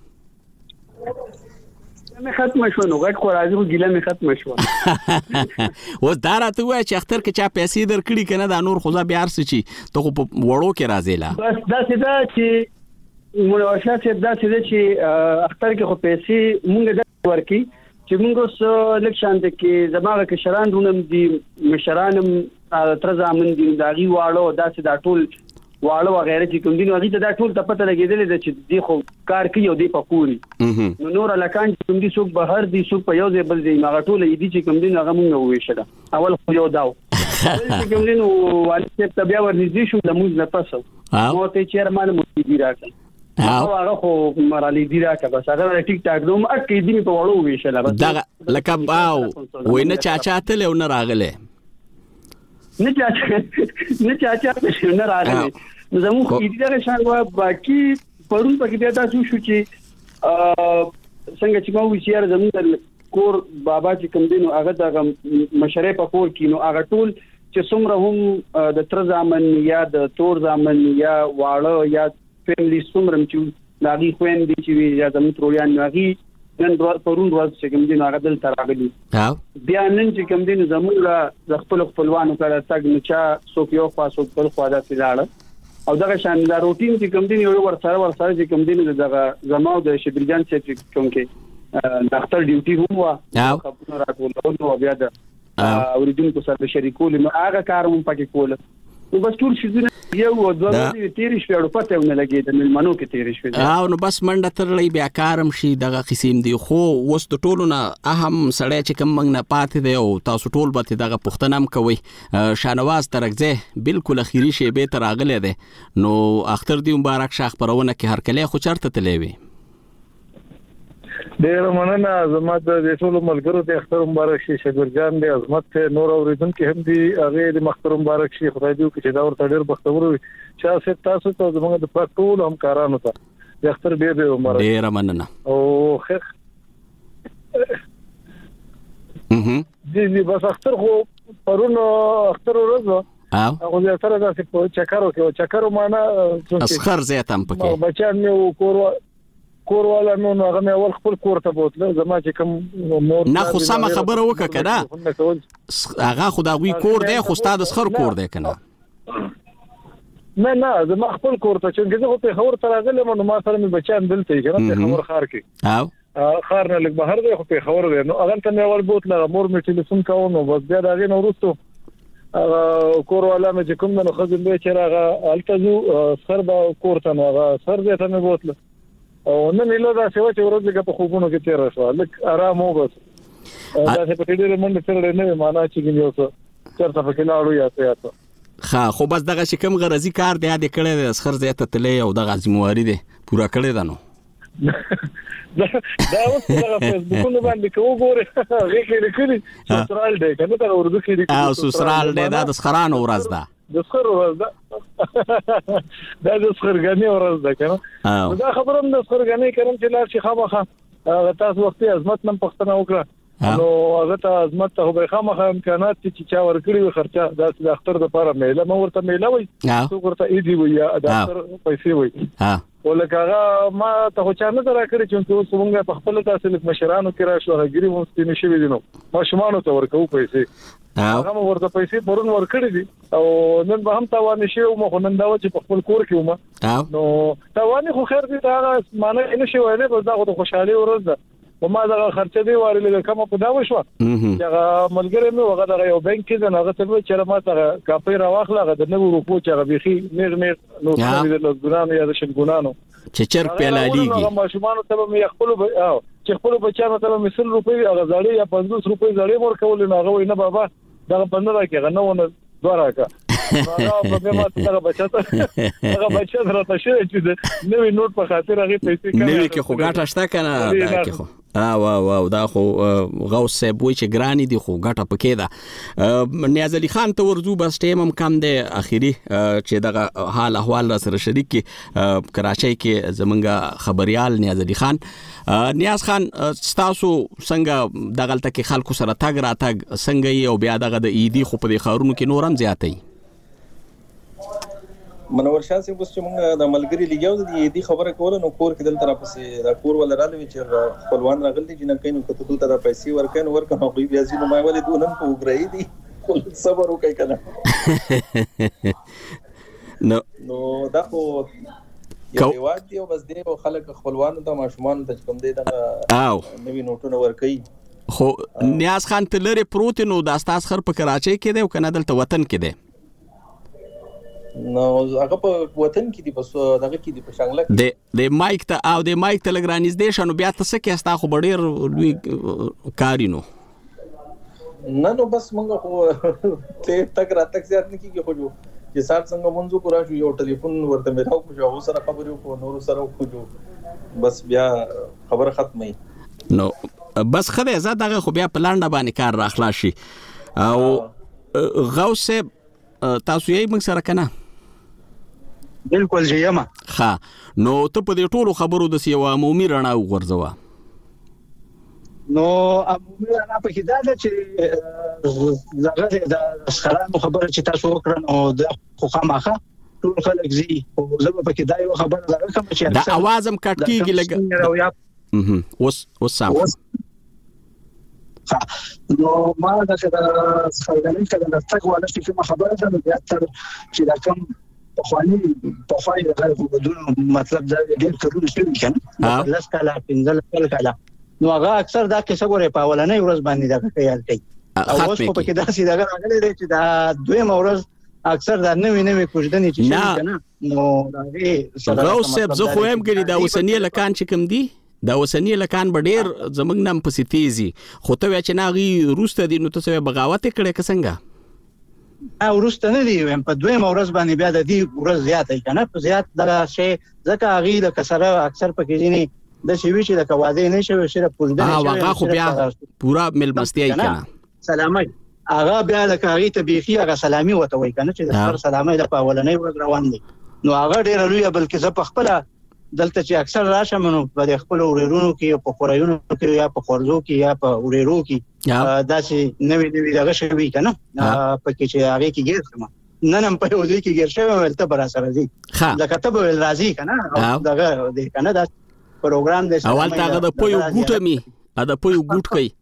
مې ختم شو نو غټ کو راځي ګیله مې ختم شو و دا راته وای چې اختر کې چا پیسې درکړي کنه دا نور خدا بیا ارس چی ته په وړو کې راځي لا بس دا چې مونږه چې اختر کې خو پیسې مونږ د ورکی چې مونږ سره لکشان د کې زماغه کې شران دونم دي مشرانم تر ځامن دي داغي واړو داسې دا ټول واړو وغیرہ چې کوم دي نو دا ټول ته پته لګیدل چې دی خو کار کوي او دی پکوري نو نور لکان چې کوم دي څوک بهر دي څوک په یو ځای بل ځای ما ټول دي چې کوم دي هغه مونږ وېشل اول خو یو داو چې کوم دي نو والي ته بیا ورنږدې شو د موږ نه پاسو نو ته چیرمن مو دي راځي هغه خو مرالي دی راکه بس هغه ټیک ټاک دوم اکې دې په وړو ویشل بس دا لکه باو وینه چاچا ته له نه راغله نه چاچا ته نه راغله زموږ دې دا شان وا باقي پرون پکې بیا تاسو شو چې څنګه چې مو ویشیر زموږ کور بابا چې کوم دینو هغه د مشرې په کور کې نو هغه ټول چې څومره هم د تر ځامن یا د تور ځامن یا واړه یا فیملی څومره چې لاغي خويند دي چې یا زموږ ترولیان لاغي نن پرون ورځ چې کوم دین هغه دل تراغلي بیا نن چې کوم دین زموږ د خپلوانو سره تاګ نچا څوک یو خاصو په خواده سلاړه او دغه شان د روټین چې کوم دین یو ور سره چې کوم دین دغه زماو د شبرجان چې کوم کې ډاکټر ډیوټي هم وا خبرونه راټول او بیا د اوریدونکو سره شریکول نو هغه کار هم پکې کول نو بس ټول شي یو دوه تیر شوی او پته ونه لګید نو منو کې تیر شوی نو بس منډه ترلې بیا کارم شي دغه قسم دی خو وست ټولونه اهم سړی چې کوم موږ نه پاتې دی او تاسو ټول به دغه پښتنم کوي شانواز ترغزه بالکل اخیری شی به تراغله ده نو اختر دی مبارک شاخ پرونه کې هر کله خو چرته تلې وي ډیر مننه زما د ټول ملګرو د اختر مبارک شي شګرجان د عظمت نور اوریدونکو هم دي هغه د مختر مبارک شي خدای دې چې دا ورته ډیر بختور وي چې تاسو ته زموږ د ټول همکارانو ته د اختر به مبارک ډیر مننه او خیر دې بس اختر خو پرونو اختر ورځ هغه زه سره د چکرو معنا اسخر زیاتم پکې بچان یو کور والا نو هغه مې اول خپل کور ته بوتله زما چې کوم مور نه خو سم خبره وکړه کنه هغه خدای کور دی خو ستاد اسخر کور دی کنه نه زما خپل کور ته چې زه په خبر تر راغلم نو ما سره مې بچان دلته کنه په خبر خار کې خار نه لګ بهر دی خو په خبر دی نو هغه ته مې ور بوتله مور مې ټلیفون کاوه نو بس بیا دا غي نو ورستو کور والا مې کوم نو خزم به چې راغه التزو سر با کور ته نو هغه سر دې ته مې بوتله او نن له دا څه چې ورځ لګه په خوبونو کې تیر شو لک آرام و بس دا څه په دې منډه سره نه معنا چې ګنیو څه چرته په کې لاړو یا څه خو بس دغه شکم غرضی کار دی د کړه د اسخر زیاته تلې او دغه ذمہواری دی پورا کړی دا نو دا اوس په فیسبوک باندې کوو ګوره هغه کې لیکلي سسرال دی کنه دا اردو کې لیکلي او سسرال دی دا د سخرانو ورځ ده د سخر ورځ ده دا د سخرګانی ورځ ده کنه دا خبره د سخرګانی کوم چې لار شي خامخه تاسو وختي عظمت نن پښتنه وکړه نو هغه ته عظمت ته به خامخه امکانات چې چا ورکړي وي خرچه د اختر د لپاره میله مو ورته میله وي څو ورته ایدی وي یا د اختر پیسې وي ولکه ما ته چا نه راکړي چې اوس موږ په خپل تاسو مشرانو کې راشو هغه مو ستنی شوی دي نو ماشومان ته ورکو پیسې هغه ورته پیسې پرون ورکړي دي او نن به هم تاوان شي او مخ نن دا چې په خپل کور کې ومه نو تاوان خو خیر دي دا معنی نه شي وایي بس دا خو خوشحالي ورځ ده و ما دا خرچه دی واري کوم په دا وشو چې ملګری مې وغه دا یو بانک کې نه غته چې ما ته کاپي راوخله غته نو روپو چې بيخي نیر نو د ګنانو یا د شنګونانو چې چر پیلالیږي ما شومان ته مې خپل چې خپل بچانو ته مې 100 روپۍ هغه زړې یا 50 روپۍ زړې ورکول نه هغه نه بابا دا 15 کې غنونه دوراکا هغه په ما ته بچاته هغه بچا راته شي چې نوې نوٹ په خاطر هغه پیسې کوي نوې کې خو ګټه شته کنه دا کې خو واو دا خو غوث صاحب وای چې ګرانی دي خو ګټه پکې ده نیاز علي خان ته ورځو بس ټیم هم کم دی اخیری چې دغه حال احوال را سره شریک کی کراچۍ کې زمونږ خبريال نیاز علي خان نیاز خان تاسو څنګه دغلته کې خلکو سره تاګ را تاګ څنګه یو بیا دغه د ایدي خو په خارونو کې نورم زیاتې منور شاه سي اوس چې موږ د ملګری لګیاو دي دې خبره کوله نو کور کې دل طرف سي دا کور ول راځي چې خپلوان راغلي چې نه کینو کته دوه طرف پیسې ورکین ورکه خو بیا زینو ما ولې دونن په وګړی دي کول صبر وکای کنه نو دا خو یو وخت دی بس دی خلک خپلوان ته ماشومان ته کوم دی دا نوې نوټونه ورکي خو نیاز خان ته لري پروت نو د استاد خر په کراچۍ کې دی او کنه دلته وطن کې دی نو هغه په وطن کې دی بس دغه کې دی په شانګله کې د مایک ته او د مایک ته لګرانیز دی شنو بیا تاسو کې استا خو ډیر لوی کارینو نو بس موږ خو ته تک راتک زیات نه کیږي خو چې سات څنګه منځو کو راشو یو ټلیفون ورته مې راو کو او سره خبرې کو نور سره کو بس بیا خبر ختمه نو بس خدای زه دغه خو بیا پلان باندې کار راخلا شي او غوث تاسو یې موږ سره کنه بالکل جیما ها نو ته په دې ټولو خبرو د سیوا عمومي رڼا وغورځوا نو عمومي رڼا په کې دا چې زغه د خراب خبره چې تاسو وکړه نو د خو خامخه ټول خلک زی او زما په کې دا یو خبره زغه کوم چې دا आवाज هم کټ کیږي لګ اوس سم نو ما دا څنګه کله د تک ولا چې خبره ده بیا تر چې دا کوم په خواني د غوډونو مطلب دا ډېر کړو چې کنه لاس کاله پنځل کاله نو هغه اکثر دا کیسه غوړې په ولنې ورځ باندې دا خیال کوي او اوس په کې دا سي دا راغلي چې دا دویمه ورځ اکثر دا نوې کوژدنې چې شي کنه نو دا غوث صاحب زه خو هم ګری دا وسنی لکان چې کوم دی دا وسنی لکان بډیر زمنګ نام پسې تیزي خو ته چې ناغي روسته دي نو ته بغاوت کړې کسنګا او روسته نه دی په دویمه ورځ باندې بیا د دې ورځ زیاتې کنه په زیات دا شی ځکه هغه له کسره اکثر پکې دي د شی وی چې د کواده نه شوی شره پوزده نه هغه خو بیا پورا ملمستي کنه سلامي هغه بیا د کاغی ته بيخي هغه سلامي وته وای کنه چې د سر سلامي د پاولنې ورځ روان دي نو هغه ډیر لوی بلکې زه په خپل دلته چې اکثر راشم نو په خپل ورېرونو کې په خورایونو کې یا په خورزو کې یا په ورېرو کې دا چې نوې دغه شوی کنه په کې چې هغه کې ګرځم نن په یو ځای کې ګرځم ولته بر سره دي دا کتاب ول راځي کنه دغه د کنه دا پروګرام د اول تا د پویو ګوټ می دا پویو ګوټ کوي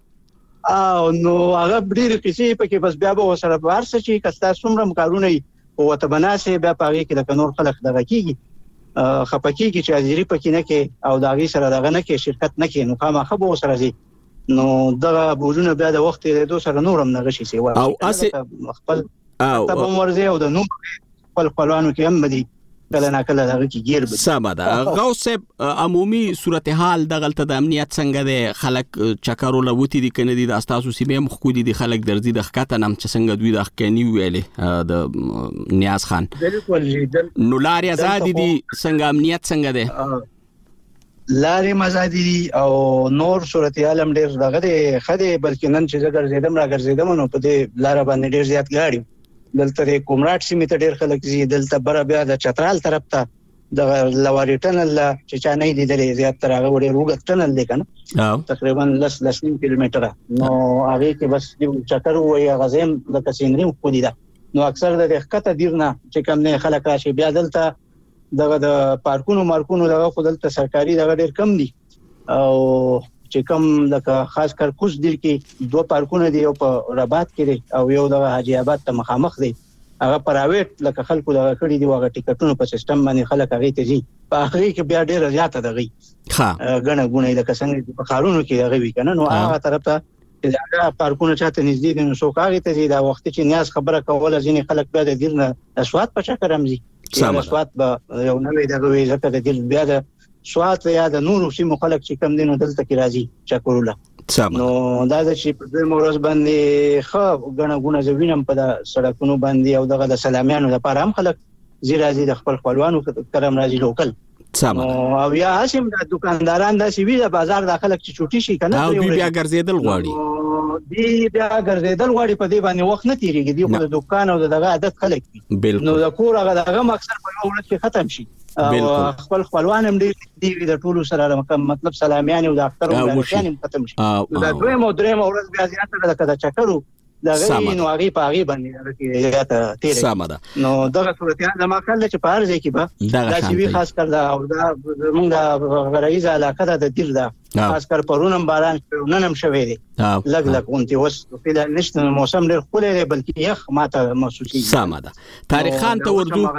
او نو هغه ډېر کیسې په کې بس بیا به سره ورسې چې کستا څومره مکارونه او ته بناسه بیا پاره کې د نور خلک دغه کیږي خپکی کې چې حاضری پکې نه کې او داغي سره دغه نه کې شرکت نه کې نو خامخه به سره زی نو دغه بوجونه بیا د وخت د سره نورم نه غشي سي او اسه خپل تبو ورزه او د نور خپل خپلوانو کې هم دي کله نه کله دغه کې گیر به سماده غوث عمومي صورتحال دغلت د امنیت څنګه د خلک چکرو لوتی دي کنه دي د استاسو سیمه مخکودي دي خلک درځي د خکته نم چې څنګه دوی د خکنی ویلې د نیاز خان نو لاري آزاد دي څنګه امنیت څنګه ده لاري مزادي دي او نور صورتحال هم ډیر دغه د خدي بلکې نن چې زګر زیدم نو په دې لار باندې ډیر زیات غاړي دلته د کومراټ سیمه ته ډیر خلک زی دلته بر بیا د چترال طرف ته د لواري ټنل چې چا نه دی درې زیات تر هغه وړي روغ ټنل دی کنه تقریبا 10 کیلومتره نو هغه کې بس د چکر وای غزم د کسینري خو دی دا نو اکثر د حقیقت دیرنه چې کم نه خلک راشي بیا دلته دغه د پارکونو مارکونو دغه خودلته سرکاري دغه ډیر کم دي او چې کم د خاص کر کوز دل کې دوه پارکونه دي او په رباط کې او یو د حاجی آباد ته مخامخ دي هغه پرایویټ لکه خلکو دغه کړی دی واغه ټیکټونو په سیستم باندې خلک هغه ته زی په اخري کې بیا ډیر زیاته دغه ها غنه غونه د کسنګ په خارونو کې دغه وی کنه نو هغه طرف ته چې هغه پارکونه چاته نږدې دي نو څوک هغه ته زی دا وخت چې نیاز خبره کوله ځینې خلک بیا د دیرنه اسوات په چکر رمزي اسوات به یو نوې دغه وی ځکه د دل بیا د سوات یا د نورو سیمو خلک چې کم دینو دلته کې راځي چکروله نو دا چې په دې مورز باندې خو غنه غونه زوینم په د سړکونو باندې او دغه د سلامیانو لپاره هم خلک زی راځي د خپل خپلوانو کرم راځي لوکل او یا هاشم د دکانداران د سی وی د بازار د خلک چې چوټي شي کنه او بیا ګرځیدل غواړي دی بیا ګرځیدل غواړي په دې باندې وخت نه تیریږي دی خو د دکان او دغه عادت خلک نو د کور هغه دغه مقصد په یو ورځ کې ختم شي او خپل خپلوان هم دی د ټولو سره مطلب سلامیان او د اختر او هم ختم شي دا دوی مو درې ورځ بیا زیاته د چکرو دا غي نو هغه په هغه باندې زیاته تیر سمده نو دغه صورتحال د ماکل چې په هر ځای کې به دا چې خاص کر دا او دا موږ د غرایز علاقه د دیر دا خاص کر پرونم باران ننم شوي دي لګ لګ اونتي وس په نشته موسم ډېر خولې دی بلکې یخ ماته محسوسي سمده تاریخ خان ته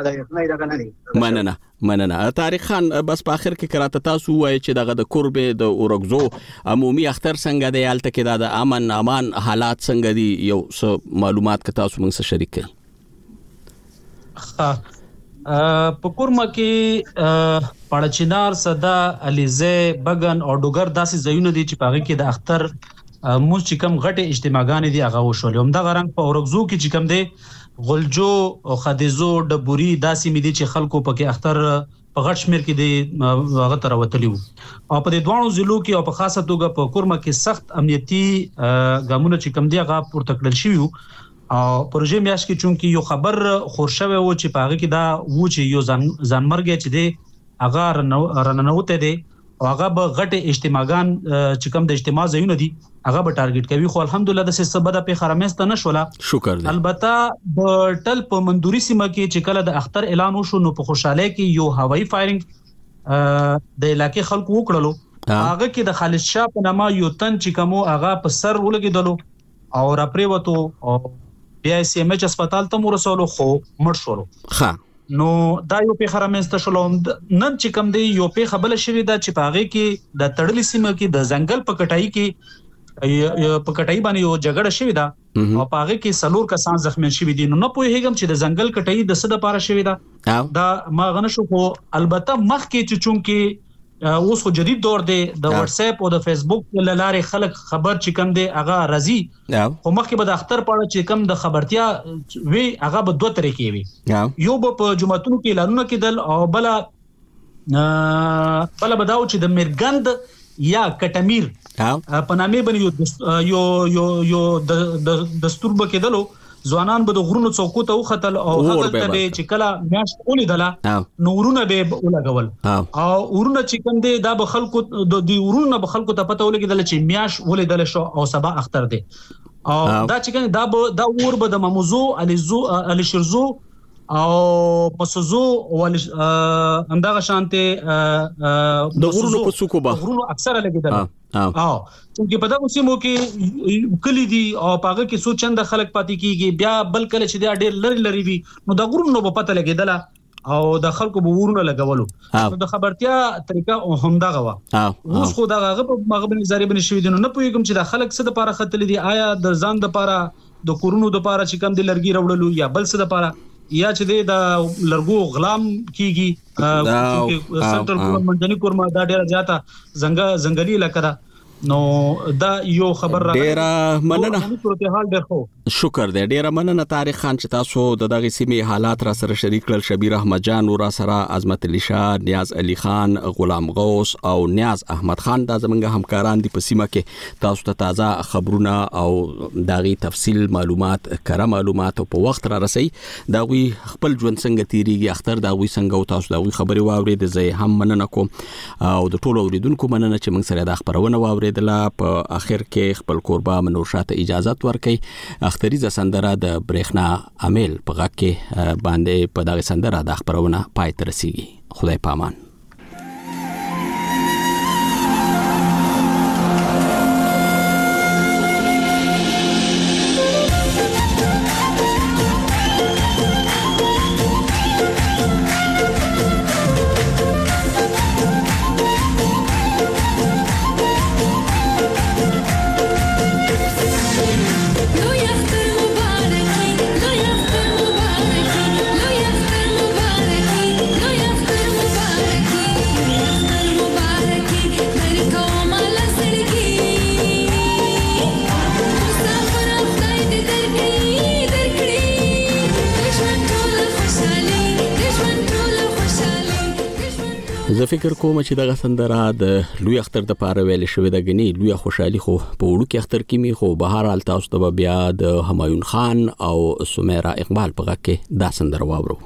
وردو مننه تاریخ خان بس په اخر کې کراته تاسو وایي چې دغه د قرب د اورګزو عمومي اختر څنګه دی حالت کې د امن امان حالات څنګه دي یو څه معلومات که تاسو موږ سره شریک کړئ په کورما کې پړچینار صدا علیزه بغن او ډوګر داسې ځایونه دي چې پاغي کې د اختر موږ چې کم غټه اجتماعګانې دي هغه وشول هم د غرنګ په اورګزو کې چې کم دي غلجو او خدیزو ډبوري داسې مې دي چې خلکو پکې اختر په غټ شمیر کې دي هغه تر وتلیو او په دې دوه ضلعو کې او په خاصه توګه په کورما کې سخت امنیتي ګامونه چې کم دي هغه پورته کړل شوی او پروژه میاش کې چونکی یو خبر خورشوي و چې پاغه کې دا و چې یو ځانمرګ چې دی هغه رننوته دی او هغه به غټه اجتماعګان چې کوم د اجتماع ځایونه دي هغه به ټارګټ کوي خو الحمدلله د سبب د خرمسته نشوله شکر دی البته د ټل په مندوري سیمه کې چې کله د اختر اعلان وشو نو په خوشاله کې یو هوایي فایرینګ د علاقې خلکو وکړلو هغه کې د خالد شاه په نامه یو تن چې کوم هغه په سر ولګیدلو او را پریوتو او بیا سی ام ایچ هسپتال ته ورسولو خو مړ شو ها نو دا یو په خرمسته شلو نن چې کوم دی یو په خبره شوی دا چې پاغه کې د تړلې سیمه کې د ځنګل په کټای کې په کټای باندې یو جګړه شوی دا او پاغه کې سلور کسان زخمی شوی دي نو نه پوهیږم چې د ځنګل کټای د څه لپاره شوی دا ما غنه شو خو البته مخ کې چې چونکه اوس خو جدید دور دی د واتس اپ او د فیسبوک لارې خلک خبر چې کوم دی هغه راځي خو مخکې به د اختر پاړه چې کوم د خبرتیا وی هغه به دوه طریقې وي یو به په جمعتونو کې اعلانونه کېدل او بل بداو چې د مرګند یا کټمیر په نامه باندې یو دستور به کېدلو ځوانان به د غرونو څوکو ته وختل او هغه ته چې کله میاش ولیدله نورونه به ولګول او ورونه چې کوم دی دا به خلکو د ورونه به خلکو ته پته ولګیدل چې میاش ولیدل شو او سبا اختر دی او دا چې کوم دا ور به د مموزو علي شرزو او پسوزو ول همدغه شانته د غرونو په څوکو به غرونو اکثره لګیدل چې په دغه سیمو کې کلی دي او پاګه کې څو چند خلک پاتې کیږي بیا بل کله چې دا ډېر لري وي نو د غرونو په پته لګیدله او د خلکو به ورونه لګولو نو د خبرتیا طریقه همدغه وا اوس خو دغه مغبن زری بن شوی دي نو نه پوهیږم چې د خلک څه د لپاره خطلې دي آیا د ځان د لپاره د کورونو د لپاره چې کم د لرګي راوړلو یا بل څه د لپاره یا چې د لرګو غلام کیږي سنټرل ګورنمنټ کورما دا ډیره زیاته ځنګلي علاقه ده نو دا یو خبر را ډیره مننه صورتحال درخو شکر دې ډیره مننه طارق خان چې تاسو د دغه سیمې حالات را سره شریک کړل. شبیر احمد جان ورا سره عظمت علي شاه نیاز علي خان غلام غوث او نیاز احمد خان دا زمونږ همکاران دي په سیمه کې تاسو ته تازه خبرونه او دغه تفصیل معلومات کره معلومات په وخت را رسي دا وی خپل ژوند څنګه تیریږي اختر دا وی څنګه تاسو دا وی خبري واورید زه هم مننه کوم او د ټولو اوریدونکو مننه چې موږ سره د خبرونه واورید په اخر کې خپل قربا منوشات اجازه ورکړي. اختریزه سندره د برېښنا عامل په غږ کې باندې په دغه سندره د خبرونه پای ته رسیږي. خدای پامان. زه فکر کوم چې دغه سندره د لوی اختر د پاره ویل شوې ده غني لوی خوشحالي خو په وړو کې اختر کې می خو بهر حال تاسو ته بیا د همایون خان او سمیرا اقبال په غږ کې دا سندره واورو.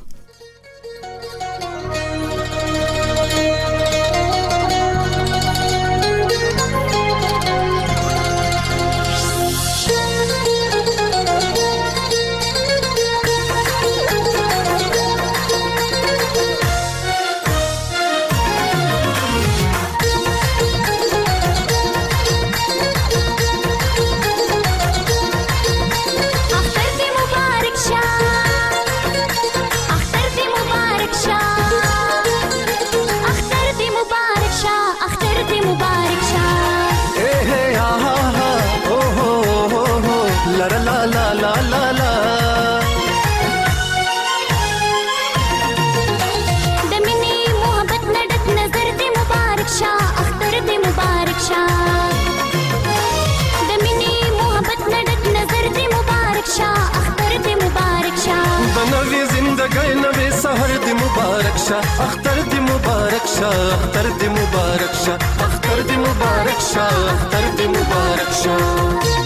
اختر دی مبارک شاه اختر دی مبارک شاه اختر دی مبارک شاه اختر دی مبارک شاه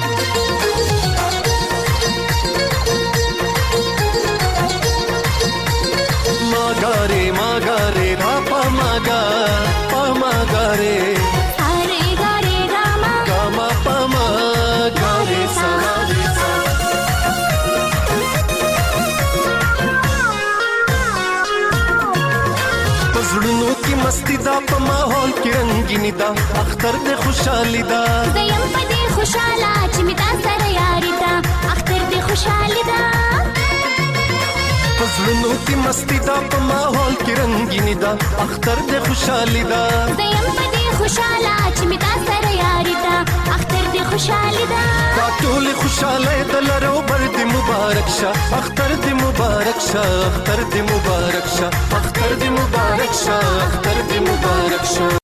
ماگاره ماگاره راپا ماگا پا ماگاره اره گاره گاما گاما پا ماگاره سواری زړونو کې مستی دا په ماحول کې رنگینی دا اختر دې خوشحالي دا زیم په دې خوشاله چې می تا سره یاري دا اختر دې خوشحالي دا زړونو کې مستی دا په ماحول کې رنگینی دا اختر دې خوشحالي دا زیم په دې خوشاله چې می تا سره یاري دا اختر دې خوشحالي دا دا ټول خوشاله دلرو بر دې مبارک شه اختر دې مبارک شه اختر دې مبارک شه اختر دې مبارک شه اختر دې مبارک شه